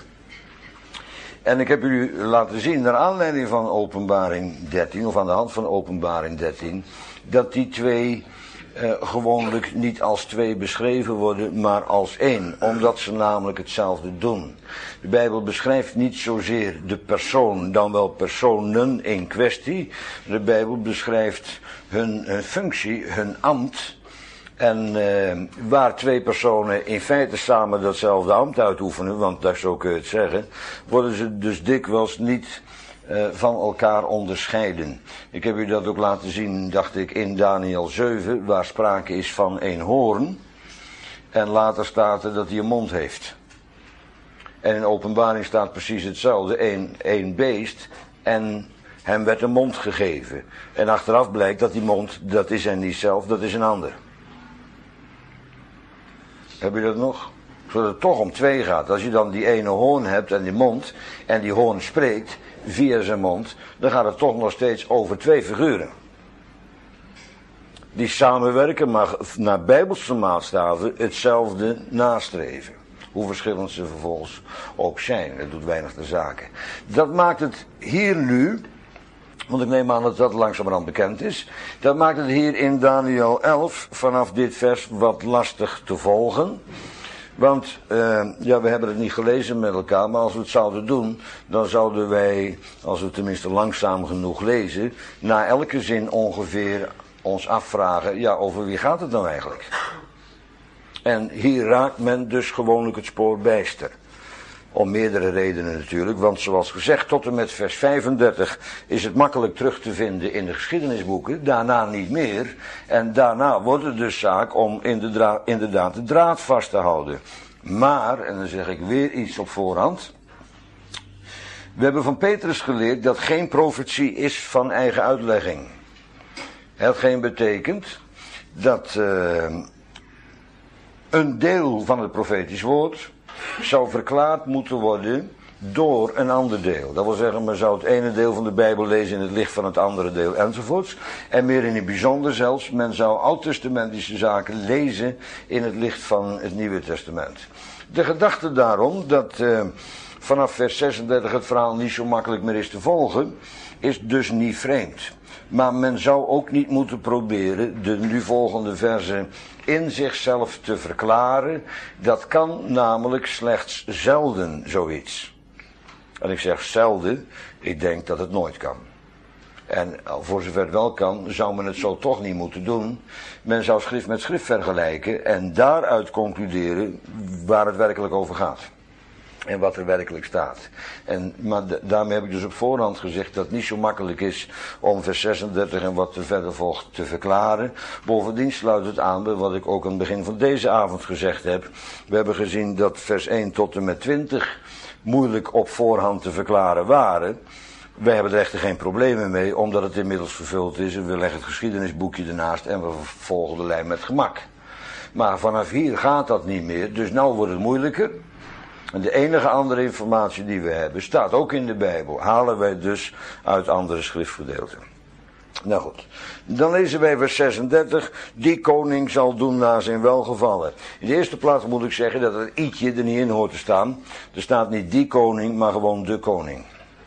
En ik heb u laten zien, naar aanleiding van Openbaring dertien, of aan de hand van Openbaring dertien, dat die twee uh, gewoonlijk niet als twee beschreven worden, maar als één. Omdat ze namelijk hetzelfde doen. De Bijbel beschrijft niet zozeer de persoon, dan wel personen in kwestie. De Bijbel beschrijft hun, hun functie, hun ambt. En uh, waar twee personen in feite samen datzelfde ambt uitoefenen, want daar zo kun je het zeggen, worden ze dus dikwijls niet uh, van elkaar onderscheiden. Ik heb u dat ook laten zien, dacht ik, in Daniel zeven, waar sprake is van een hoorn. En later staat er dat hij een mond heeft. En in Openbaring staat precies hetzelfde, een, een beest en hem werd een mond gegeven. En achteraf blijkt dat die mond, dat is hij niet zelf, dat is een ander. Heb je dat nog? Zodat het toch om twee gaat. Als je dan die ene hoorn hebt en die mond, en die hoorn spreekt via zijn mond, dan gaat het toch nog steeds over twee figuren. Die samenwerken, maar naar bijbelse maatstaven hetzelfde nastreven. Hoe verschillend ze vervolgens ook zijn. Dat doet weinig de zaken. Dat maakt het hier nu, want ik neem aan dat dat langzamerhand bekend is. Dat maakt het hier in Daniel elf vanaf dit vers wat lastig te volgen. Want, uh, ja, we hebben het niet gelezen met elkaar, maar als we het zouden doen, dan zouden wij, als we tenminste langzaam genoeg lezen, na elke zin ongeveer ons afvragen, ja, over wie gaat het nou eigenlijk? En hier raakt men dus gewoonlijk het spoor bijster. Om meerdere redenen natuurlijk, want zoals gezegd, tot en met vers vijfendertig is het makkelijk terug te vinden in de geschiedenisboeken, daarna niet meer. En daarna wordt het dus zaak om inderdaad de draad vast te houden. Maar, en dan zeg ik weer iets op voorhand, we hebben van Petrus geleerd dat geen profetie is van eigen uitlegging. Hetgeen betekent dat uh, een deel van het profetisch woord zou verklaard moeten worden door een ander deel. Dat wil zeggen, men zou het ene deel van de Bijbel lezen in het licht van het andere deel enzovoorts. En meer in het bijzonder zelfs, men zou oud-testamentische zaken lezen in het licht van het Nieuwe Testament. De gedachte daarom dat uh, vanaf vers zesendertig het verhaal niet zo makkelijk meer is te volgen, is dus niet vreemd. Maar men zou ook niet moeten proberen de nu volgende verzen in zichzelf te verklaren. Dat kan namelijk slechts zelden zoiets. En ik zeg zelden, ik denk dat het nooit kan. En voor zover het wel kan, zou men het zo toch niet moeten doen. Men zou schrift met schrift vergelijken en daaruit concluderen waar het werkelijk over gaat. En wat er werkelijk staat. En, maar de, daarmee heb ik dus op voorhand gezegd dat het niet zo makkelijk is om vers zesendertig en wat er verder volgt te verklaren. Bovendien sluit het aan bij wat ik ook aan het begin van deze avond gezegd heb. We hebben gezien dat vers één tot en met twintig moeilijk op voorhand te verklaren waren. Wij hebben er echter geen problemen mee, omdat het inmiddels vervuld is. En we leggen het geschiedenisboekje ernaast en we volgen de lijn met gemak. Maar vanaf hier gaat dat niet meer, dus nou wordt het moeilijker. En de enige andere informatie die we hebben, staat ook in de Bijbel. Halen wij dus uit andere schriftgedeelten. Nou goed, dan lezen wij vers zesendertig. Die koning zal doen naar zijn welgevallen. In de eerste plaats moet ik zeggen dat het i'tje er niet in hoort te staan. Er staat niet die koning, maar gewoon de koning.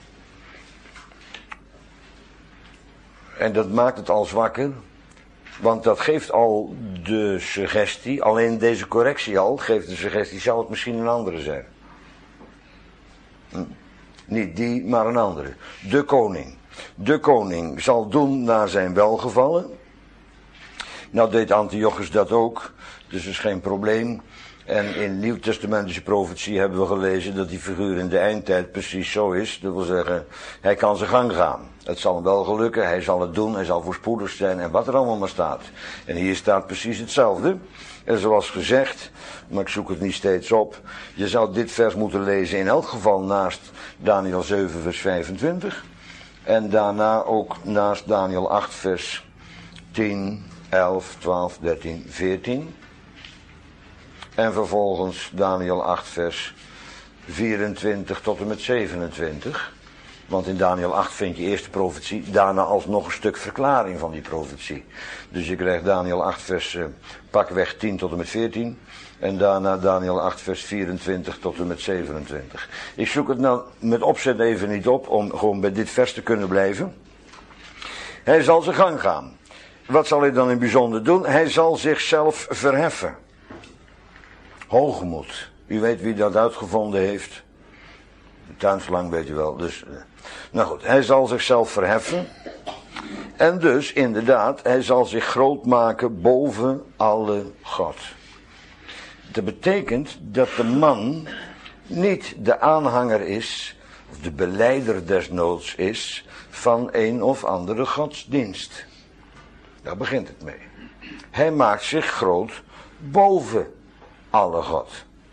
En dat maakt het al zwakker. Want dat geeft al de suggestie, alleen deze correctie al, geeft de suggestie, zou het misschien een andere zijn. Hm. Niet die, maar een andere. De koning. De koning zal doen naar zijn welgevallen. Nou deed Antiochus dat ook, dus dat is geen probleem. En in Nieuwtestamentische profetie hebben we gelezen dat die figuur in de eindtijd precies zo is. Dat wil zeggen, hij kan zijn gang gaan. Het zal hem wel gelukken, hij zal het doen, hij zal voorspoedig zijn en wat er allemaal maar staat. En hier staat precies hetzelfde. En zoals gezegd, maar ik zoek het niet steeds op. Je zou dit vers moeten lezen in elk geval naast Daniel zeven vers vijfentwintig. En daarna ook naast Daniel acht vers tien, elf, twaalf, dertien, veertien. En vervolgens Daniel acht vers vierentwintig tot en met zevenentwintig. Want in Daniel acht vind je eerst de profetie, daarna alsnog een stuk verklaring van die profetie. Dus je krijgt Daniel acht vers uh, pakweg tien tot en met veertien. En daarna Daniel acht vers vierentwintig tot en met zevenentwintig. Ik zoek het nou met opzet even niet op om gewoon bij dit vers te kunnen blijven. Hij zal zijn gang gaan. wat zal hij dan in bijzonder doen? Hij zal zichzelf verheffen. Hoogmoed. U weet wie dat uitgevonden heeft. De tuinslang weet u wel. Dus, nou goed, hij zal zichzelf verheffen. En dus, inderdaad, hij zal zich groot maken boven alle God. Dat betekent dat de man niet de aanhanger is, of de belijder desnoods is, van een of andere godsdienst. Daar begint het mee. Hij maakt zich groot boven alle God.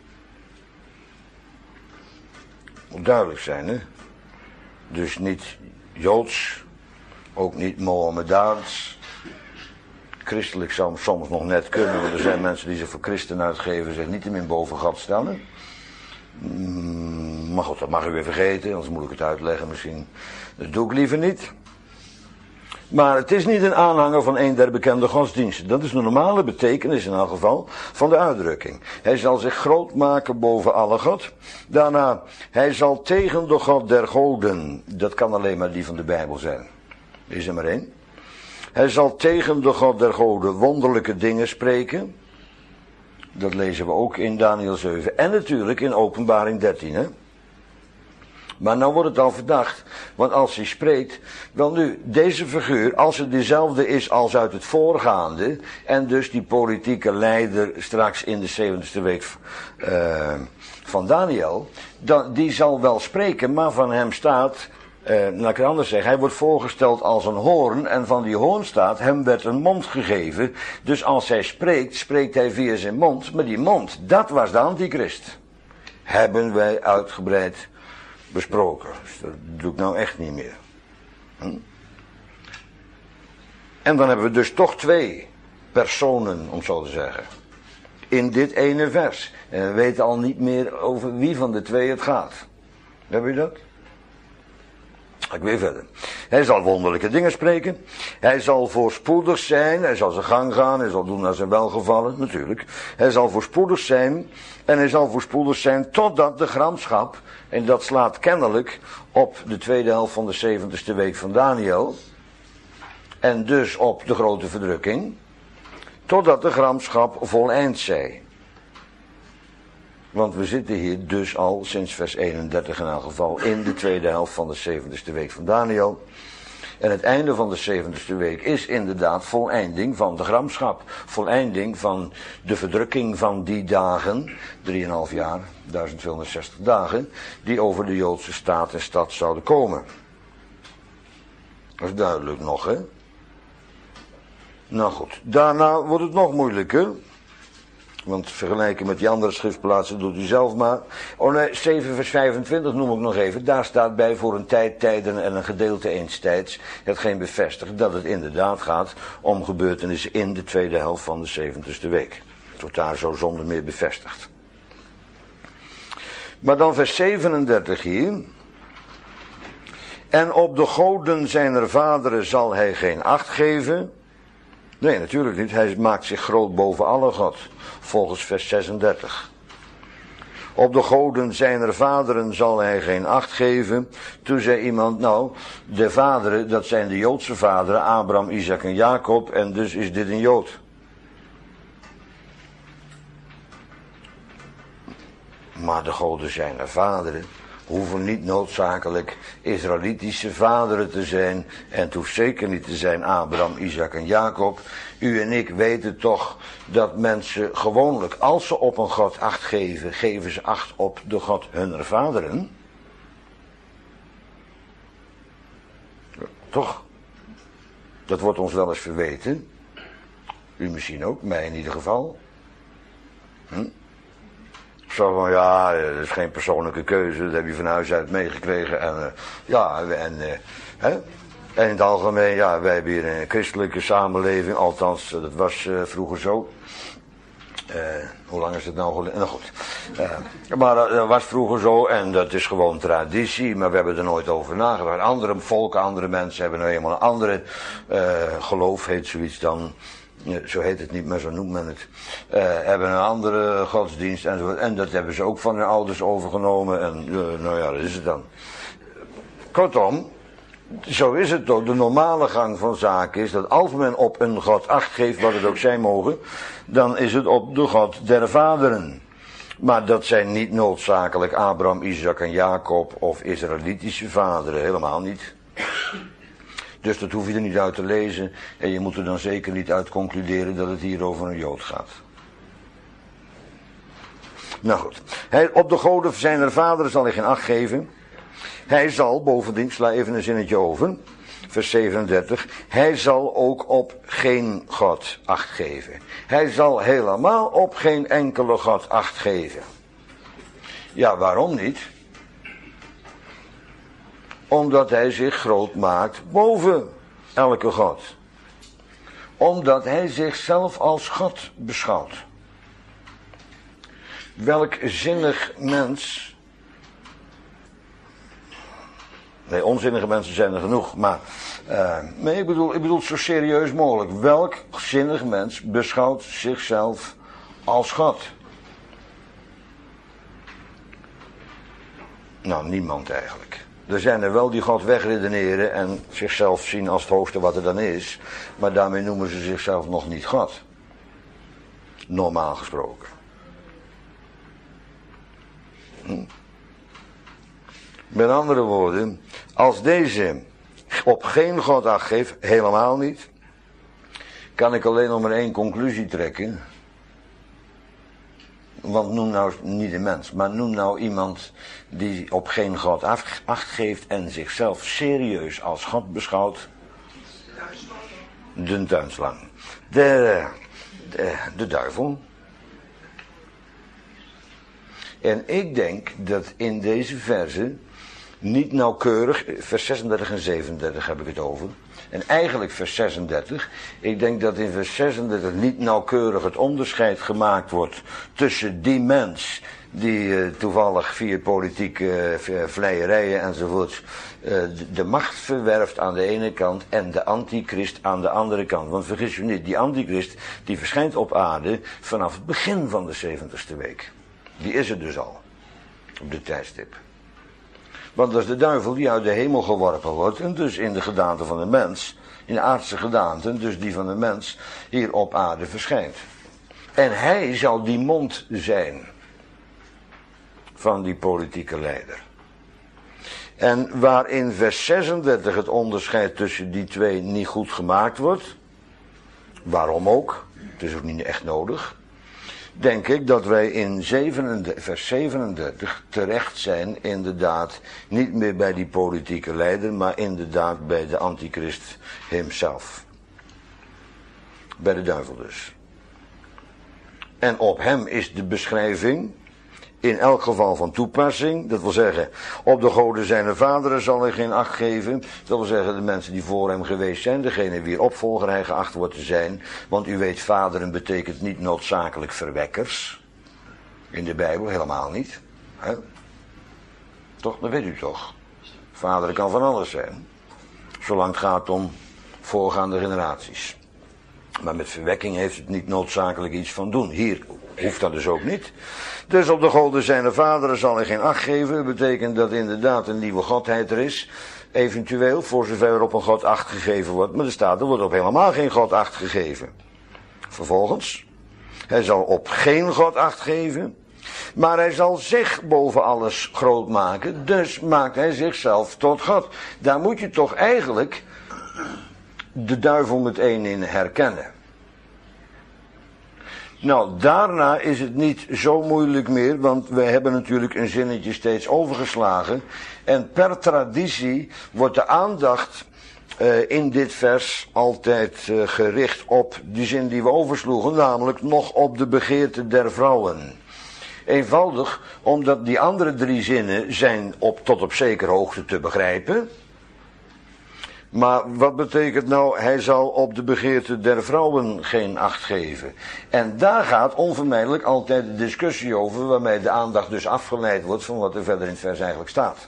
Moet duidelijk zijn, hè? Dus niet Joods, ook niet Mohammedaans. Christelijk zou soms nog net kunnen, want er zijn mensen die zich voor christen uitgeven, zich niet te min boven God stellen. Maar goed, dat mag u weer vergeten, anders moet ik het uitleggen misschien. Dat doe ik liever niet. Maar het is niet een aanhanger van een der bekende godsdiensten. Dat is de normale betekenis in elk geval van de uitdrukking. Hij zal zich groot maken boven alle God. Daarna, hij zal tegen de God der goden. Dat kan alleen maar die van de Bijbel zijn. Is er maar één. Hij zal tegen de God der goden wonderlijke dingen spreken. Dat lezen we ook in Daniel zeven. En natuurlijk in Openbaring dertien. Hè? Maar nou wordt het al verdacht. Want als hij spreekt. Wel nu, deze figuur, als het dezelfde is als uit het voorgaande. En dus die politieke leider straks in de zeventigste week uh, van Daniel. Dan, die zal wel spreken, maar van hem staat. Uh, laat ik het anders zeggen, hij wordt voorgesteld als een hoorn en van die hoorn staat, hem werd een mond gegeven. Dus als hij spreekt, spreekt hij via zijn mond, maar die mond, dat was de antichrist. Hebben wij uitgebreid besproken. Dus dat doe ik nou echt niet meer. Hm? En dan hebben we dus toch twee personen, om zo te zeggen. In dit ene vers. En we weten al niet meer over wie van de twee het gaat. Heb je dat? Ik weer verder. Hij zal wonderlijke dingen spreken. Hij zal voorspoedig zijn. Hij zal zijn gang gaan. Hij zal doen naar zijn welgevallen. Natuurlijk. Hij zal voorspoedig zijn. En hij zal voorspoedig zijn totdat de gramschap. En dat slaat kennelijk op de tweede helft van de zeventigste week van Daniel. En dus op de grote verdrukking. Totdat de gramschap voleind zij. Want we zitten hier dus al sinds vers eenendertig in elk geval in de tweede helft van de zeventigste week van Daniel. En het einde van de zeventigste week is inderdaad voleinding van de gramschap. Voleinding van de verdrukking van die dagen, drieënhalf jaar, duizend tweehonderdzestig dagen, die over de Joodse staat en stad zouden komen. Dat is duidelijk nog, hè? Nou goed, daarna wordt het nog moeilijker. Want vergelijken met die andere schriftplaatsen doet u zelf maar. Oh nee, zeven vers vijfentwintig noem ik nog even. Daar staat bij voor een tijd, tijden en een gedeelte eens tijds. Hetgeen bevestigt dat het inderdaad gaat om gebeurtenissen in de tweede helft van de zeventigste week. Het wordt daar zo zonder meer bevestigd. Maar dan vers zevenendertig hier. En op de goden zijner vaderen zal hij geen acht geven. Nee, natuurlijk niet. Hij maakt zich groot boven alle God. Volgens vers zesendertig. Op de goden zijner vaderen zal hij geen acht geven. Toen zei iemand, nou, de vaderen, dat zijn de Joodse vaderen, Abraham, Isaac en Jacob, en dus is dit een Jood. Maar de goden zijner vaderen hoeven niet noodzakelijk Israëlitische vaderen te zijn. En het hoeft zeker niet te zijn Abraham, Isaac en Jacob. U en ik weten toch dat mensen gewoonlijk, als ze op een God acht geven, geven ze acht op de God hunner vaderen. Toch? Dat wordt ons wel eens verweten. U misschien ook, mij in ieder geval. Hm? Zo van, ja, dat is geen persoonlijke keuze, dat heb je van huis uit meegekregen. En uh, ja, en, uh, hè? En in het algemeen, ja, wij hebben hier een christelijke samenleving, althans, dat was uh, vroeger zo. Uh, hoe lang is het nou geleden? Nou goed. Uh, maar dat, dat was vroeger zo en dat is gewoon traditie, maar we hebben er nooit over nagedacht. Andere volken, andere mensen hebben nou eenmaal een andere uh, geloof, heet zoiets dan. Zo heet het niet, maar zo noemt men het. Uh, hebben een andere godsdienst enzovoort. En dat hebben ze ook van hun ouders overgenomen. En uh, nou ja, dat is het dan. Kortom, zo is het toch. De normale gang van zaken is dat als men op een God acht geeft, wat het ook zijn mogen, dan is het op de God der vaderen. Maar dat zijn niet noodzakelijk Abraham, Isaac en Jacob of Israëlitische vaderen, helemaal niet. Dus dat hoef je er niet uit te lezen en je moet er dan zeker niet uit concluderen dat het hier over een Jood gaat. Nou goed, hij, op de goden zijn er vaderen zal hij geen acht geven. Hij zal, bovendien, sla even een zinnetje over, vers zevenendertig, hij zal ook op geen God acht geven. Hij zal helemaal op geen enkele God acht geven. Ja, waarom niet? Omdat hij zich groot maakt boven elke God. Omdat hij zichzelf als God beschouwt. Welk zinnig mens... Nee, onzinnige mensen zijn er genoeg, maar... Uh, nee, ik bedoel, ik bedoel zo serieus mogelijk. Welk zinnig mens beschouwt zichzelf als God? Nou, niemand eigenlijk. Er zijn er wel die God wegredeneren en zichzelf zien als het hoogste wat er dan is. Maar daarmee noemen ze zichzelf nog niet God. Normaal gesproken. Hm? Met andere woorden, als deze op geen God acht geeft, helemaal niet, kan ik alleen nog maar één conclusie trekken. Want noem nou niet een mens, maar noem nou iemand die op geen God acht geeft en zichzelf serieus als God beschouwt. De tuinslang. De, de, de duivel. En ik denk dat in deze verse niet nauwkeurig, vers zesendertig en zevenendertig heb ik het over. En eigenlijk vers zesendertig, ik denk dat in vers zesendertig niet nauwkeurig het onderscheid gemaakt wordt tussen die mens die uh, toevallig via politieke uh, vleierijen enzovoort uh, de, de macht verwerft aan de ene kant en de antichrist aan de andere kant. Want vergis je niet, die antichrist die verschijnt op aarde vanaf het begin van de zeventigste week. Die is er dus al, op de tijdstip. Want dat is de duivel die uit de hemel geworpen wordt en dus in de gedaante van de mens, in de aardse gedaante, dus die van de mens, hier op aarde verschijnt. En hij zal die mond zijn van die politieke leider. En waar in vers zesendertig het onderscheid tussen die twee niet goed gemaakt wordt, waarom ook, het is ook niet echt nodig, denk ik dat wij in vers zevenendertig terecht zijn inderdaad niet meer bij die politieke leider, maar inderdaad bij de antichrist hemzelf. Bij de duivel dus. En op hem is de beschrijving in elk geval van toepassing. Dat wil zeggen, op de goden zijner vaderen zal hij geen acht geven. Dat wil zeggen, de mensen die voor hem geweest zijn, degene wie opvolger hij geacht wordt te zijn. Want u weet, vaderen betekent niet noodzakelijk verwekkers. In de Bijbel helemaal niet. He? Toch, dat weet u toch. Vaderen kan van alles zijn. Zolang het gaat om voorgaande generaties. Maar met verwekking heeft het niet noodzakelijk iets van doen. Hier hoeft dat dus ook niet. Dus op de goden zijner vaderen zal hij geen acht geven. Dat betekent dat inderdaad een nieuwe godheid er is. Eventueel, voor zover er op een god acht gegeven wordt. Maar er staat, er wordt op helemaal geen god acht gegeven. Vervolgens, hij zal op geen god acht geven. Maar hij zal zich boven alles groot maken. Dus maakt hij zichzelf tot God. Daar moet je toch eigenlijk de duivel meteen in herkennen. Nou, daarna is het niet zo moeilijk meer, want we hebben natuurlijk een zinnetje steeds overgeslagen. En per traditie wordt de aandacht uh, in dit vers altijd uh, gericht op die zin die we oversloegen, namelijk nog op de begeerte der vrouwen. Eenvoudig, omdat die andere drie zinnen zijn op, tot op zekere hoogte te begrijpen. Maar wat betekent nou, hij zal op de begeerte der vrouwen geen acht geven? En daar gaat onvermijdelijk altijd de discussie over, waarmee de aandacht dus afgeleid wordt van wat er verder in het vers eigenlijk staat.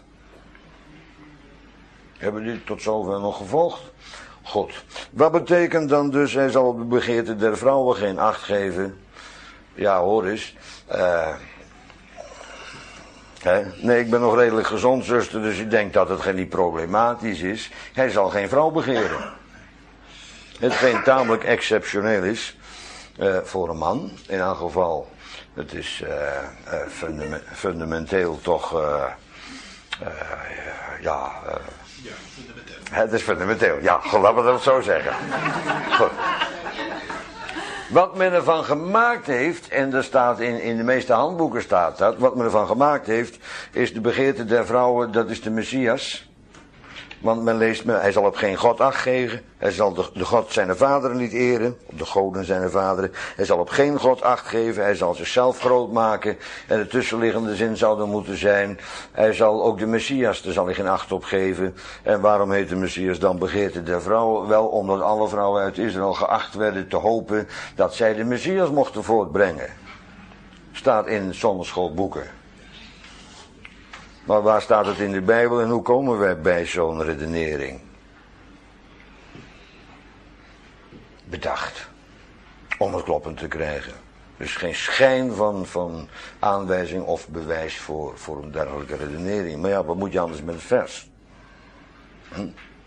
Hebben jullie tot zover nog gevolgd? Goed. Wat betekent dan dus, hij zal op de begeerte der vrouwen geen acht geven? Ja, hoor eens. Uh, He? Nee, ik ben nog redelijk gezond, zuster, dus ik denk dat het geen niet problematisch is. Hij zal geen vrouw begeren. Hetgeen tamelijk exceptioneel is uh, voor een man. In elk geval, het is uh, uh, fundame- fundamenteel toch, uh, uh, ja... Uh, Ja, fundamenteel. Het is fundamenteel, ja, laten we dat zo zeggen. Goed. Wat men ervan gemaakt heeft, en dat staat in, in de meeste handboeken staat dat, wat men ervan gemaakt heeft, is de begeerte der vrouwen, dat is de Messias. Want men leest, hij zal op geen God acht geven, hij zal de, de God zijn vaderen niet eren, op de goden zijn vaderen, hij zal op geen God acht geven, hij zal zichzelf groot maken, en de tussenliggende zin zou er moeten zijn, hij zal ook de Messias, daar zal hij geen acht op geven. En waarom heet de Messias dan begeerte der vrouwen? Wel, omdat alle vrouwen uit Israël geacht werden te hopen dat zij de Messias mochten voortbrengen. Staat in zonderschoolboeken. Maar waar staat het in de Bijbel en hoe komen wij bij zo'n redenering? Bedacht. Om het kloppend te krijgen. Dus geen schijn van, van aanwijzing of bewijs voor, voor een dergelijke redenering. Maar ja, wat moet je anders met het vers? Hm?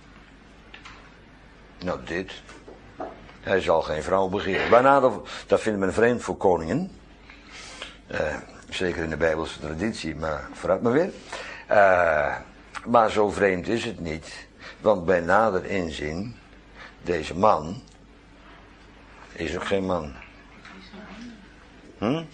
Nou, dit. Hij zal geen vrouw begeren. Waarna, dat, dat vindt men vreemd voor koningen. Eh... Zeker in de Bijbelse traditie, maar vooruit maar weer. Uh, maar zo vreemd is het niet. Want bij nader inzien, deze man is ook geen man. Hm?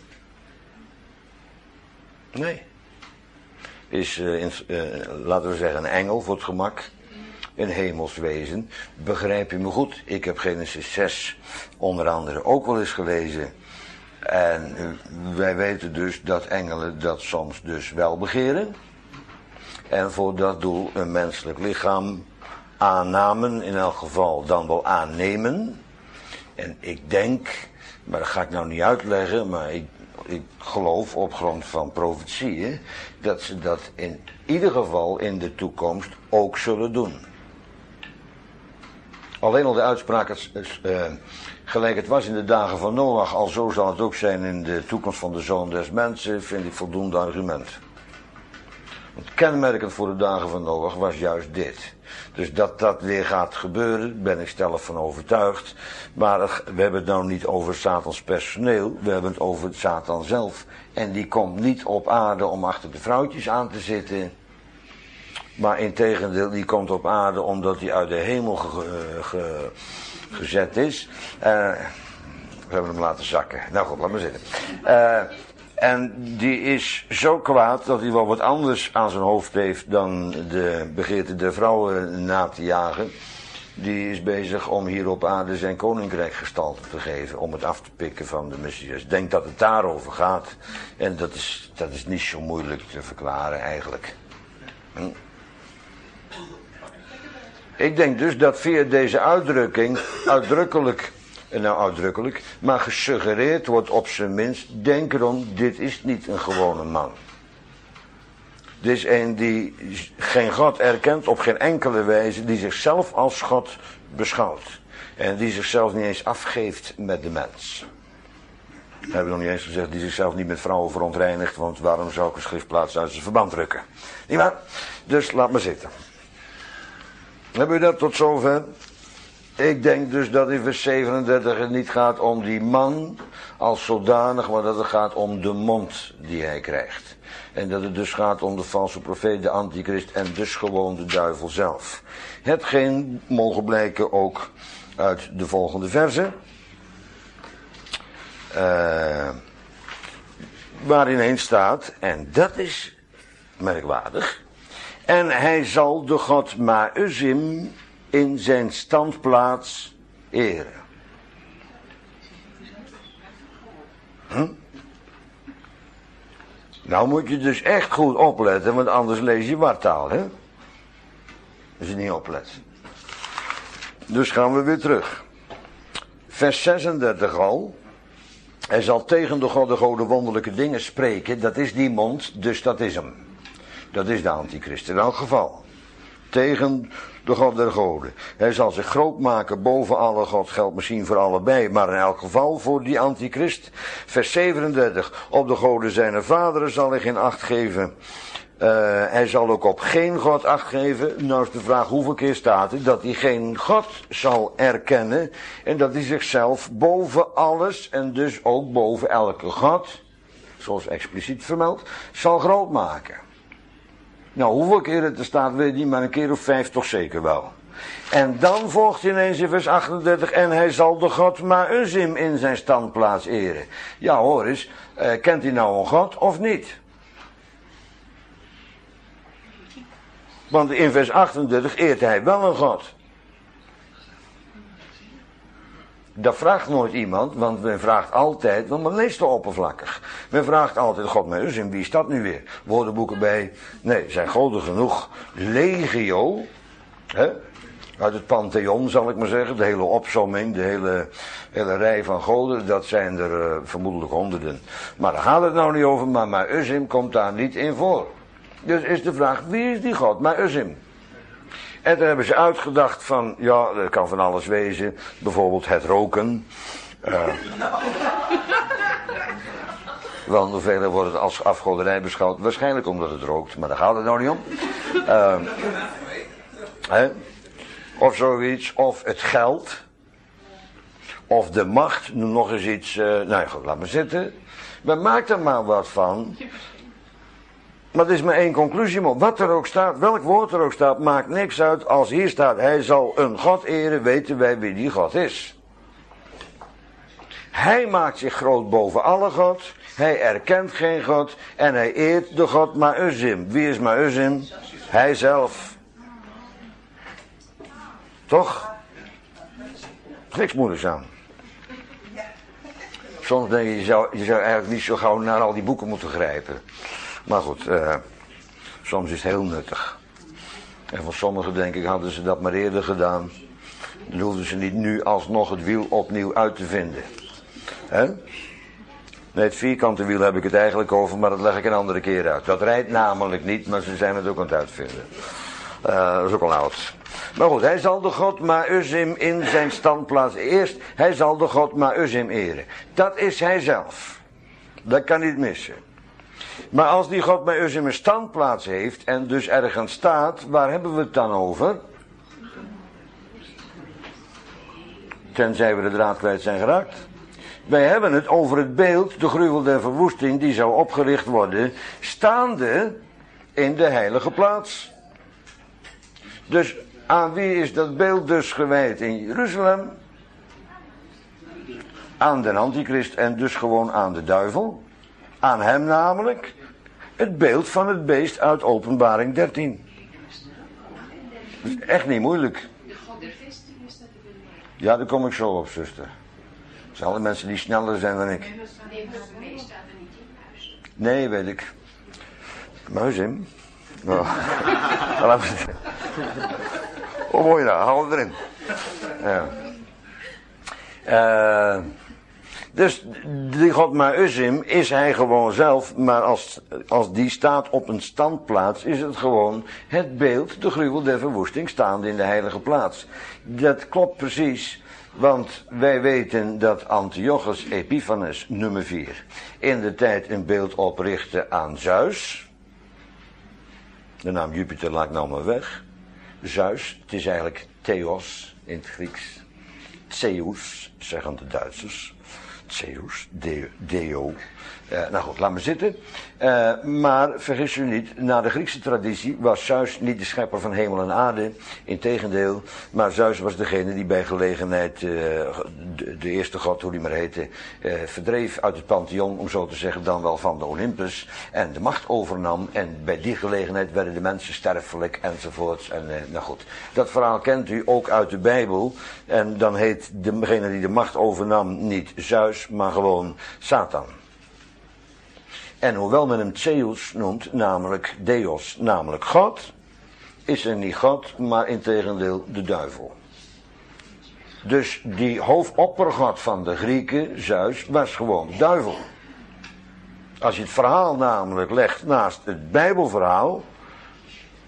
Nee. Is, uh, in, uh, laten we zeggen, een engel voor het gemak. Een hemelswezen. Begrijp je me goed? Ik heb Genesis zes onder andere ook wel eens gelezen. En wij weten dus dat engelen dat soms dus wel begeren. En voor dat doel een menselijk lichaam aannamen, in elk geval dan wel aannemen. En ik denk, maar dat ga ik nou niet uitleggen, maar ik, ik geloof op grond van profetieën, dat ze dat in ieder geval in de toekomst ook zullen doen. Alleen al de uitspraak, uh, gelijk het was in de dagen van Noach, al zo zal het ook zijn in de toekomst van de Zoon des Mensen, vind ik voldoende argument. Want kenmerkend voor de dagen van Noach was juist dit. Dus dat dat weer gaat gebeuren, ben ik stellig van overtuigd. Maar we hebben het nou niet over Satans personeel, we hebben het over Satan zelf. En die komt niet op aarde om achter de vrouwtjes aan te zitten. Maar integendeel, die komt op aarde omdat hij uit de hemel ge, ge, gezet is. Uh, we hebben hem laten zakken. Nou goed, laat maar zitten. Uh, en die is zo kwaad dat hij wel wat anders aan zijn hoofd heeft dan de begeerte der vrouwen na te jagen. Die is bezig om hier op aarde zijn koninkrijk gestalte te geven. Om het af te pikken van de Messias. Ik denk dat het daarover gaat. En dat is, dat is niet zo moeilijk te verklaren eigenlijk. Hm? Ik denk dus dat via deze uitdrukking, uitdrukkelijk, nou uitdrukkelijk, maar gesuggereerd wordt op zijn minst, denk erom, dit is niet een gewone man. Dit is een die geen God erkent op geen enkele wijze, die zichzelf als God beschouwt. En die zichzelf niet eens afgeeft met de mens. We hebben nog niet eens gezegd, die zichzelf niet met vrouwen verontreinigt, want waarom zou ik een schriftplaats uit zijn verband drukken? Niet waar? Dus laat maar zitten. Hebben we dat tot zover? Ik denk dus dat in vers zevenendertig het niet gaat om die man als zodanig, maar dat het gaat om de mond die hij krijgt. En dat het dus gaat om de valse profeet, de antichrist en dus gewoon de duivel zelf. Hetgeen mogen blijken ook uit de volgende verzen. Uh, waarin heen staat, en dat is merkwaardig. En hij zal de God Maüzim in zijn standplaats eren. Hm? Nou moet je dus echt goed opletten, want anders lees je wartaal, hè? Als je niet oplet. Dus gaan we weer terug. Vers zesendertig al. Hij zal tegen de God de goden wonderlijke dingen spreken. Dat is die mond, dus dat is hem. Dat is de antichrist in elk geval. tegen de God der goden. Hij zal zich groot maken boven alle God, geldt misschien voor allebei, maar in elk geval voor die antichrist. Vers zevenendertig, op de goden zijner vaderen zal hij geen acht geven. Uh, hij zal ook op geen God acht geven. Nou is de vraag hoeveel keer staat het dat hij geen God zal erkennen. En dat hij zichzelf boven alles en dus ook boven elke God, zoals expliciet vermeld, zal groot maken. Nou, hoeveel keer het er staat, weet je, maar een keer of vijf toch zeker wel. En dan volgt ineens in vers achtendertig, en hij zal de God Mauzim in zijn standplaats eren. Ja, hoor eens, uh, kent hij nou een God of niet? Want in vers achtendertig eert hij wel een God. Dat vraagt nooit iemand, want men vraagt altijd, want men leest te oppervlakkig. Men vraagt altijd, God Mauzim, wie is dat nu weer? Woordenboeken bij, nee, zijn goden genoeg. Legio, hè? Uit het Pantheon zal ik maar zeggen, de hele opsomming, de hele, hele rij van goden, dat zijn er uh, vermoedelijk honderden. Maar daar gaat het nou niet over, maar Mauzim komt daar niet in voor. Dus is de vraag, wie is die God, Mauzim? En toen hebben ze uitgedacht van, ja, dat kan van alles wezen. Bijvoorbeeld het roken. Uh, want velen worden het als afgoderij beschouwd. Waarschijnlijk omdat het rookt, maar daar gaat het nou niet om. Uh, hè? Of zoiets, of het geld. Of de macht, noem nog eens iets. Uh, nou goed, laat maar zitten. Maar maak er maar wat van. Maar het is maar één conclusie, maar wat er ook staat, welk woord er ook staat, maakt niks uit. Als hier staat, hij zal een God eren, weten wij wie die God is. Hij maakt zich groot boven alle God, hij erkent geen God en hij eert de God Mauzim. Wie is Mauzim? Hij zelf. Toch? Niks moeilijks aan. Soms denk je, je zou, je zou eigenlijk niet zo gauw naar al die boeken moeten grijpen. Maar goed, uh, soms is het heel nuttig. En voor sommigen denk ik hadden ze dat maar eerder gedaan. Dan hoefden ze niet nu alsnog het wiel opnieuw uit te vinden. Hè? Nee, het vierkante wiel heb ik het eigenlijk over, maar dat leg ik een andere keer uit. Dat rijdt namelijk niet, maar ze zijn het ook aan het uitvinden. Uh, dat is ook al oud. Maar goed, hij zal de God Mauzim in zijn standplaats eerst. Hij zal de God Mauzim eren. Dat is hij zelf. Dat kan niet missen. Maar als die God Mauzim een standplaats heeft en dus ergens staat, waar hebben we het dan over? Tenzij we de draad kwijt zijn geraakt. Wij hebben het over het beeld, de gruwel der verwoesting, die zou opgericht worden, staande in de heilige plaats. Dus aan wie is dat beeld dus gewijd in Jeruzalem? Aan de antichrist en dus gewoon aan de duivel. Aan hem namelijk. Het beeld van het beest uit Openbaring dertien. Dat is echt niet moeilijk. De God der vesting is dat de beeld. Ja, daar kom ik zo op, zuster. Het zijn alle mensen die sneller zijn dan ik. Nee, maar het beest staat er niet in huis. Nee, weet ik. Mauzim. Oh. Laten we het. Oh, mooi nou, haal het erin. Ja. Uh, dus die God Mauzim is hij gewoon zelf, maar als, als die staat op een standplaats, is het gewoon het beeld, de gruwel der verwoesting, staande in de heilige plaats. Dat klopt precies, want wij weten dat Antiochus Epiphanes, nummer vier, in de tijd een beeld oprichtte aan Zeus. De naam Jupiter laat ik nou maar weg. Zeus, het is eigenlijk Theos in het Grieks. Zeus, zeggen de Duitsers. Zeus, Deo. Deo. Uh, nou goed, laat maar zitten. Uh, maar vergis u niet, naar de Griekse traditie was Zeus niet de schepper van hemel en aarde. Integendeel, maar Zeus was degene die bij gelegenheid uh, de, de eerste god, hoe die maar heette, uh, verdreef uit het Pantheon, om zo te zeggen, dan wel van de Olympus. En de macht overnam. En bij die gelegenheid werden de mensen sterfelijk enzovoorts. En uh, nou goed, dat verhaal kent u ook uit de Bijbel. En dan heet degene die de macht overnam niet Zeus, maar gewoon Satan. En hoewel men hem Zeus noemt, namelijk Deos, namelijk God, is er niet God, maar integendeel de duivel. Dus die hoofdoppergod van de Grieken, Zeus, was gewoon de duivel. Als je het verhaal namelijk legt naast het Bijbelverhaal,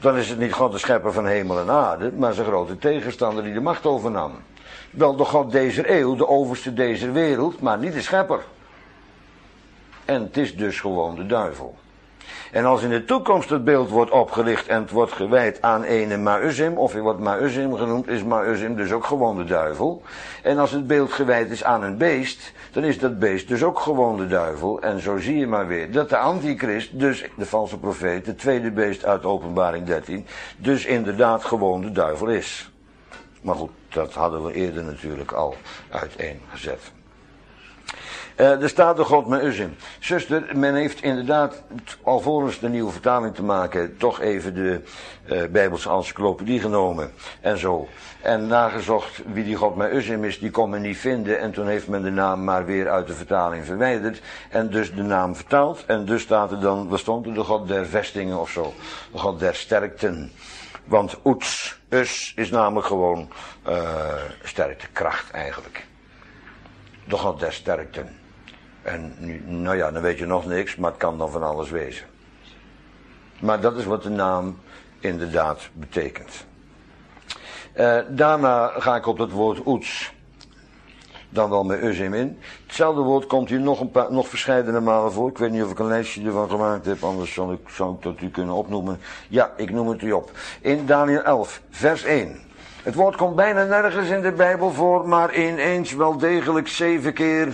dan is het niet God de schepper van hemel en aarde, maar zijn grote tegenstander die de macht overnam. Wel de God deze eeuw, de overste deze wereld, maar niet de schepper. En het is dus gewoon de duivel. En als in de toekomst het beeld wordt opgericht en het wordt gewijd aan ene Ma'uzim, of wordt Ma'uzim genoemd, is Ma'uzim dus ook gewoon de duivel. En als het beeld gewijd is aan een beest, dan is dat beest dus ook gewoon de duivel. En zo zie je maar weer dat de antichrist, dus de valse profeet, de tweede beest uit Openbaring dertien, dus inderdaad gewoon de duivel is. Maar goed, dat hadden we eerder natuurlijk al uiteengezet. Uh, er staat de God Ma'uzim. Zuster, men heeft inderdaad, alvorens de nieuwe vertaling te maken, toch even de uh, Bijbelse encyclopedie genomen en zo. En nagezocht wie die God Ma'uzim is, die kon men niet vinden. En toen heeft men de naam maar weer uit de vertaling verwijderd. En dus de naam vertaald. En dus staat er dan, wat stond er, de God der vestingen of zo. De God der sterkten. Want oets, us, is namelijk gewoon uh, sterkte, kracht eigenlijk. De God der sterkten. En nu, nou ja, dan weet je nog niks, maar het kan dan van alles wezen. Maar dat is wat de naam inderdaad betekent. Uh, daarna ga ik op het woord oets. Dan wel met uzim in. Hetzelfde woord komt hier nog, een paar, nog verscheidene malen voor. Ik weet niet of ik een lijstje ervan gemaakt heb, anders zou ik, zou ik dat u kunnen opnoemen. Ja, ik noem het u op. In Daniël elf, vers één. Het woord komt bijna nergens in de Bijbel voor, maar ineens wel degelijk zeven keer.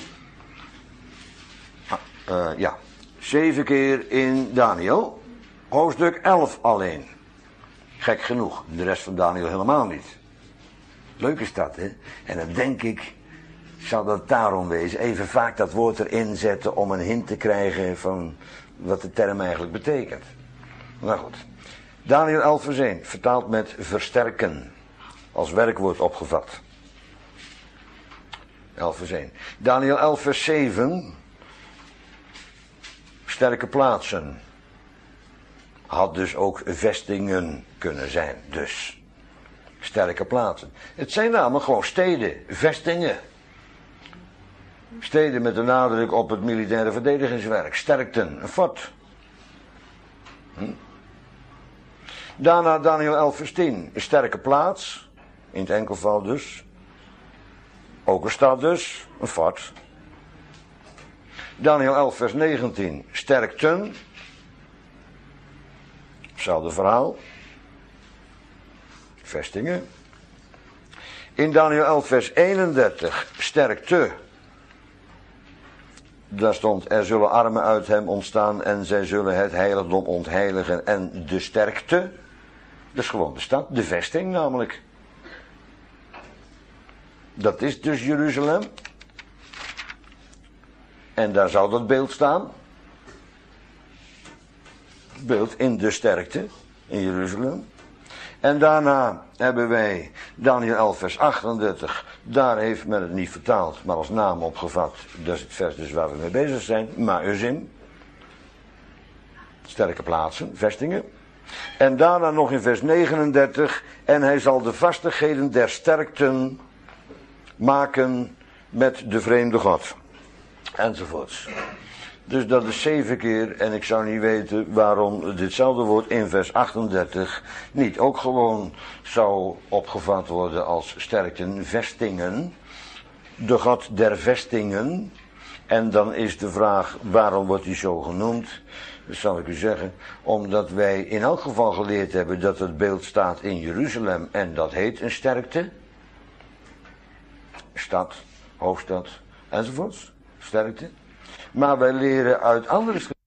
Uh, ja, zeven keer in Daniël. Hoofdstuk elf alleen. Gek genoeg, de rest van Daniël helemaal niet. Leuk is dat, hè? En dan denk ik, zou dat daarom wezen. Even vaak dat woord erin zetten om een hint te krijgen van wat de term eigenlijk betekent. Nou goed. Daniël elf vers één, vertaald met versterken. Als werkwoord opgevat. elf vers één. Daniël elf vers zeven. Sterke plaatsen. Had dus ook vestingen kunnen zijn. Dus. Sterke plaatsen. Het zijn namelijk gewoon steden. Vestingen. Steden met de nadruk op het militaire verdedigingswerk. Sterkten. Een fort. Hm? Daarna Daniël elf vers tien. Een sterke plaats. In het enkelvoud dus. Ook een stad dus. Een fort. Daniël elf vers negentien. Sterkten. Hetzelfde verhaal. Vestingen. In Daniël elf vers eenendertig. Sterkte. Daar stond, er zullen armen uit hem ontstaan en zij zullen het heiligdom ontheiligen en de sterkte. Dat is gewoon de stad, de vesting namelijk. Dat is dus Jeruzalem. En daar zou dat beeld staan. Beeld in de sterkte, in Jeruzalem. En daarna hebben wij Daniël elf vers achtendertig. Daar heeft men het niet vertaald, maar als naam opgevat. Dat is het vers dus waar we mee bezig zijn. Ma'uzim. Sterke plaatsen, vestingen. En daarna nog in vers negenendertig. En hij zal de vastigheden der sterkten maken met de vreemde God. Enzovoorts. Dus dat is zeven keer en ik zou niet weten waarom ditzelfde woord in vers achtendertig niet ook gewoon zou opgevat worden als sterkten, vestingen. De God der vestingen. En dan is de vraag, waarom wordt hij zo genoemd? Dat zal ik u zeggen, omdat wij in elk geval geleerd hebben dat het beeld staat in Jeruzalem en dat heet een sterkte. Stad, hoofdstad, enzovoorts. Sterkte. Maar wij leren uit andere